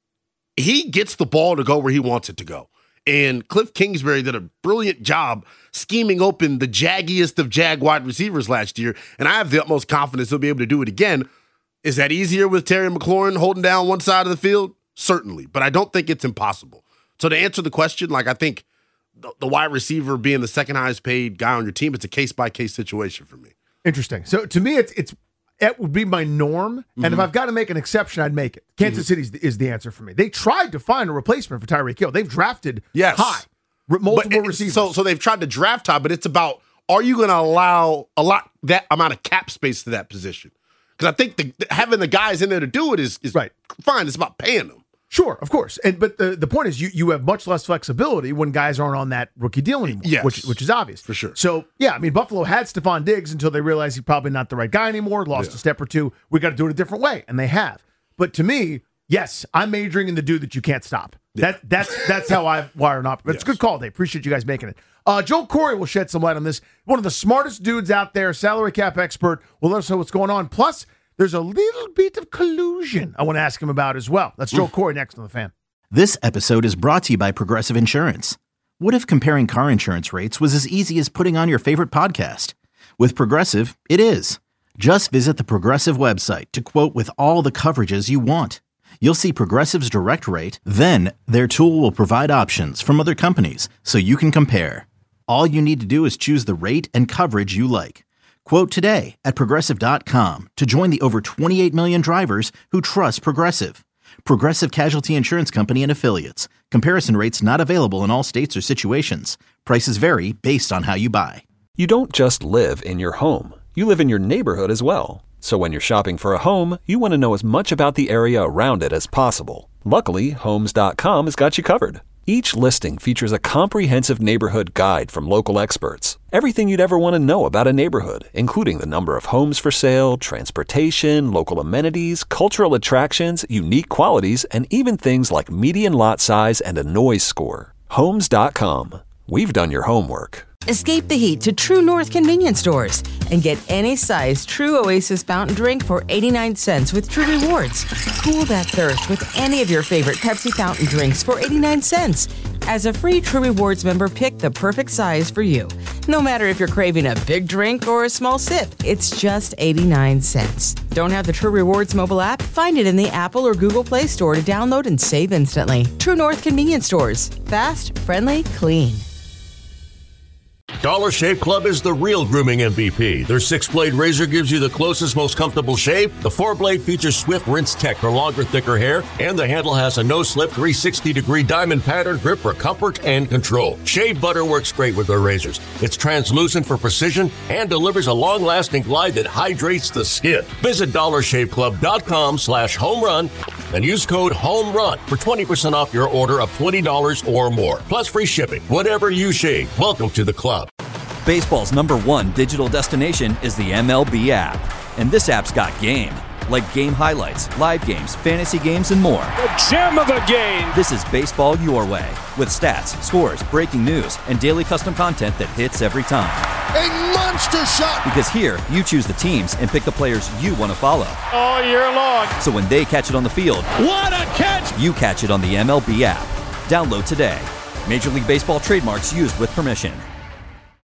he gets the ball to go where he wants it to go. And Cliff Kingsbury did a brilliant job scheming open the jaggiest of jag wide receivers last year, and I have the utmost confidence he'll be able to do it again. Is that easier with Terry McLaurin holding down one side of the field? Certainly, but I don't think it's impossible. So to answer the question, I think the wide receiver being the second highest paid guy on your team, it's a case-by-case situation for me. Interesting. So to me, it would be my norm, and if I've got to make an exception, I'd make it. Kansas City is the answer for me. They tried to find a replacement for Tyreek Hill. They've drafted high, multiple receivers. So they've tried to draft high, but it's about, are you going to allow that amount of cap space to that position? Because I think having the guys in there to do it is right. Fine. It's about paying them. Sure, of course. But the point is you have much less flexibility when guys aren't on that rookie deal anymore, which is obvious. For sure. So, yeah, I mean, Buffalo had Stephon Diggs until they realized he's probably not the right guy anymore, lost a step or two. We got to do it a different way, and they have. But to me, yes, I'm majoring in the dude that you can't stop. Yeah. That's how I wire it up. But it's a good call, Dave. Appreciate you guys making it. Joel Corey will shed some light on this. One of the smartest dudes out there, salary cap expert, will let us know what's going on. Plus, there's a little bit of collusion I want to ask him about as well. That's Joel Corey next on The Fan. This episode is brought to you by Progressive Insurance. What if comparing car insurance rates was as easy as putting on your favorite podcast? With Progressive, it is. Just visit the Progressive website to quote with all the coverages you want. You'll see Progressive's direct rate, then their tool will provide options from other companies so you can compare. All you need to do is choose the rate and coverage you like. Quote today at Progressive.com to join the over 28 million drivers who trust Progressive. Progressive Casualty Insurance Company and Affiliates. Comparison rates not available in all states or situations. Prices vary based on how you buy. You don't just live in your home. You live in your neighborhood as well. So when you're shopping for a home, you want to know as much about the area around it as possible. Luckily, Homes.com has got you covered. Each listing features a comprehensive neighborhood guide from local experts. Everything you'd ever want to know about a neighborhood, including the number of homes for sale, transportation, local amenities, cultural attractions, unique qualities, and even things like median lot size and a noise score. Homes.com. We've done your homework. Escape the heat to True North convenience stores and get any size True Oasis fountain drink for 89 cents with True Rewards. Cool that thirst with any of your favorite Pepsi fountain drinks for 89 cents. As a free True Rewards member, pick the perfect size for you. No matter if you're craving a big drink or a small sip, it's just 89 cents. Don't have the True Rewards mobile app? Find it in the Apple or Google Play Store to download and save instantly. True North convenience stores. Fast, friendly, clean. Dollar Shave Club is the real grooming MVP. Their 6-blade razor gives you the closest, most comfortable shave. The 4-blade features swift rinse tech for longer, thicker hair. And the handle has a no-slip 360-degree diamond pattern grip for comfort and control. Shave butter works great with their razors. It's translucent for precision and delivers a long-lasting glide that hydrates the skin. Visit dollarshaveclub.com/homerun and use code HOMERUN for 20% off your order of $20 or more. Plus free shipping. Whatever you shave, welcome to the club. Baseball's #1 digital destination is the MLB app. And this app's got game. Like game highlights, live games, fantasy games, and more. The gem of the game! This is baseball your way. With stats, scores, breaking news, and daily custom content that hits every time. A monster shot! Because here, you choose the teams and pick the players you want to follow. All year long. So when they catch it on the field, what a catch! You catch it on the MLB app. Download today. Major League Baseball trademarks used with permission.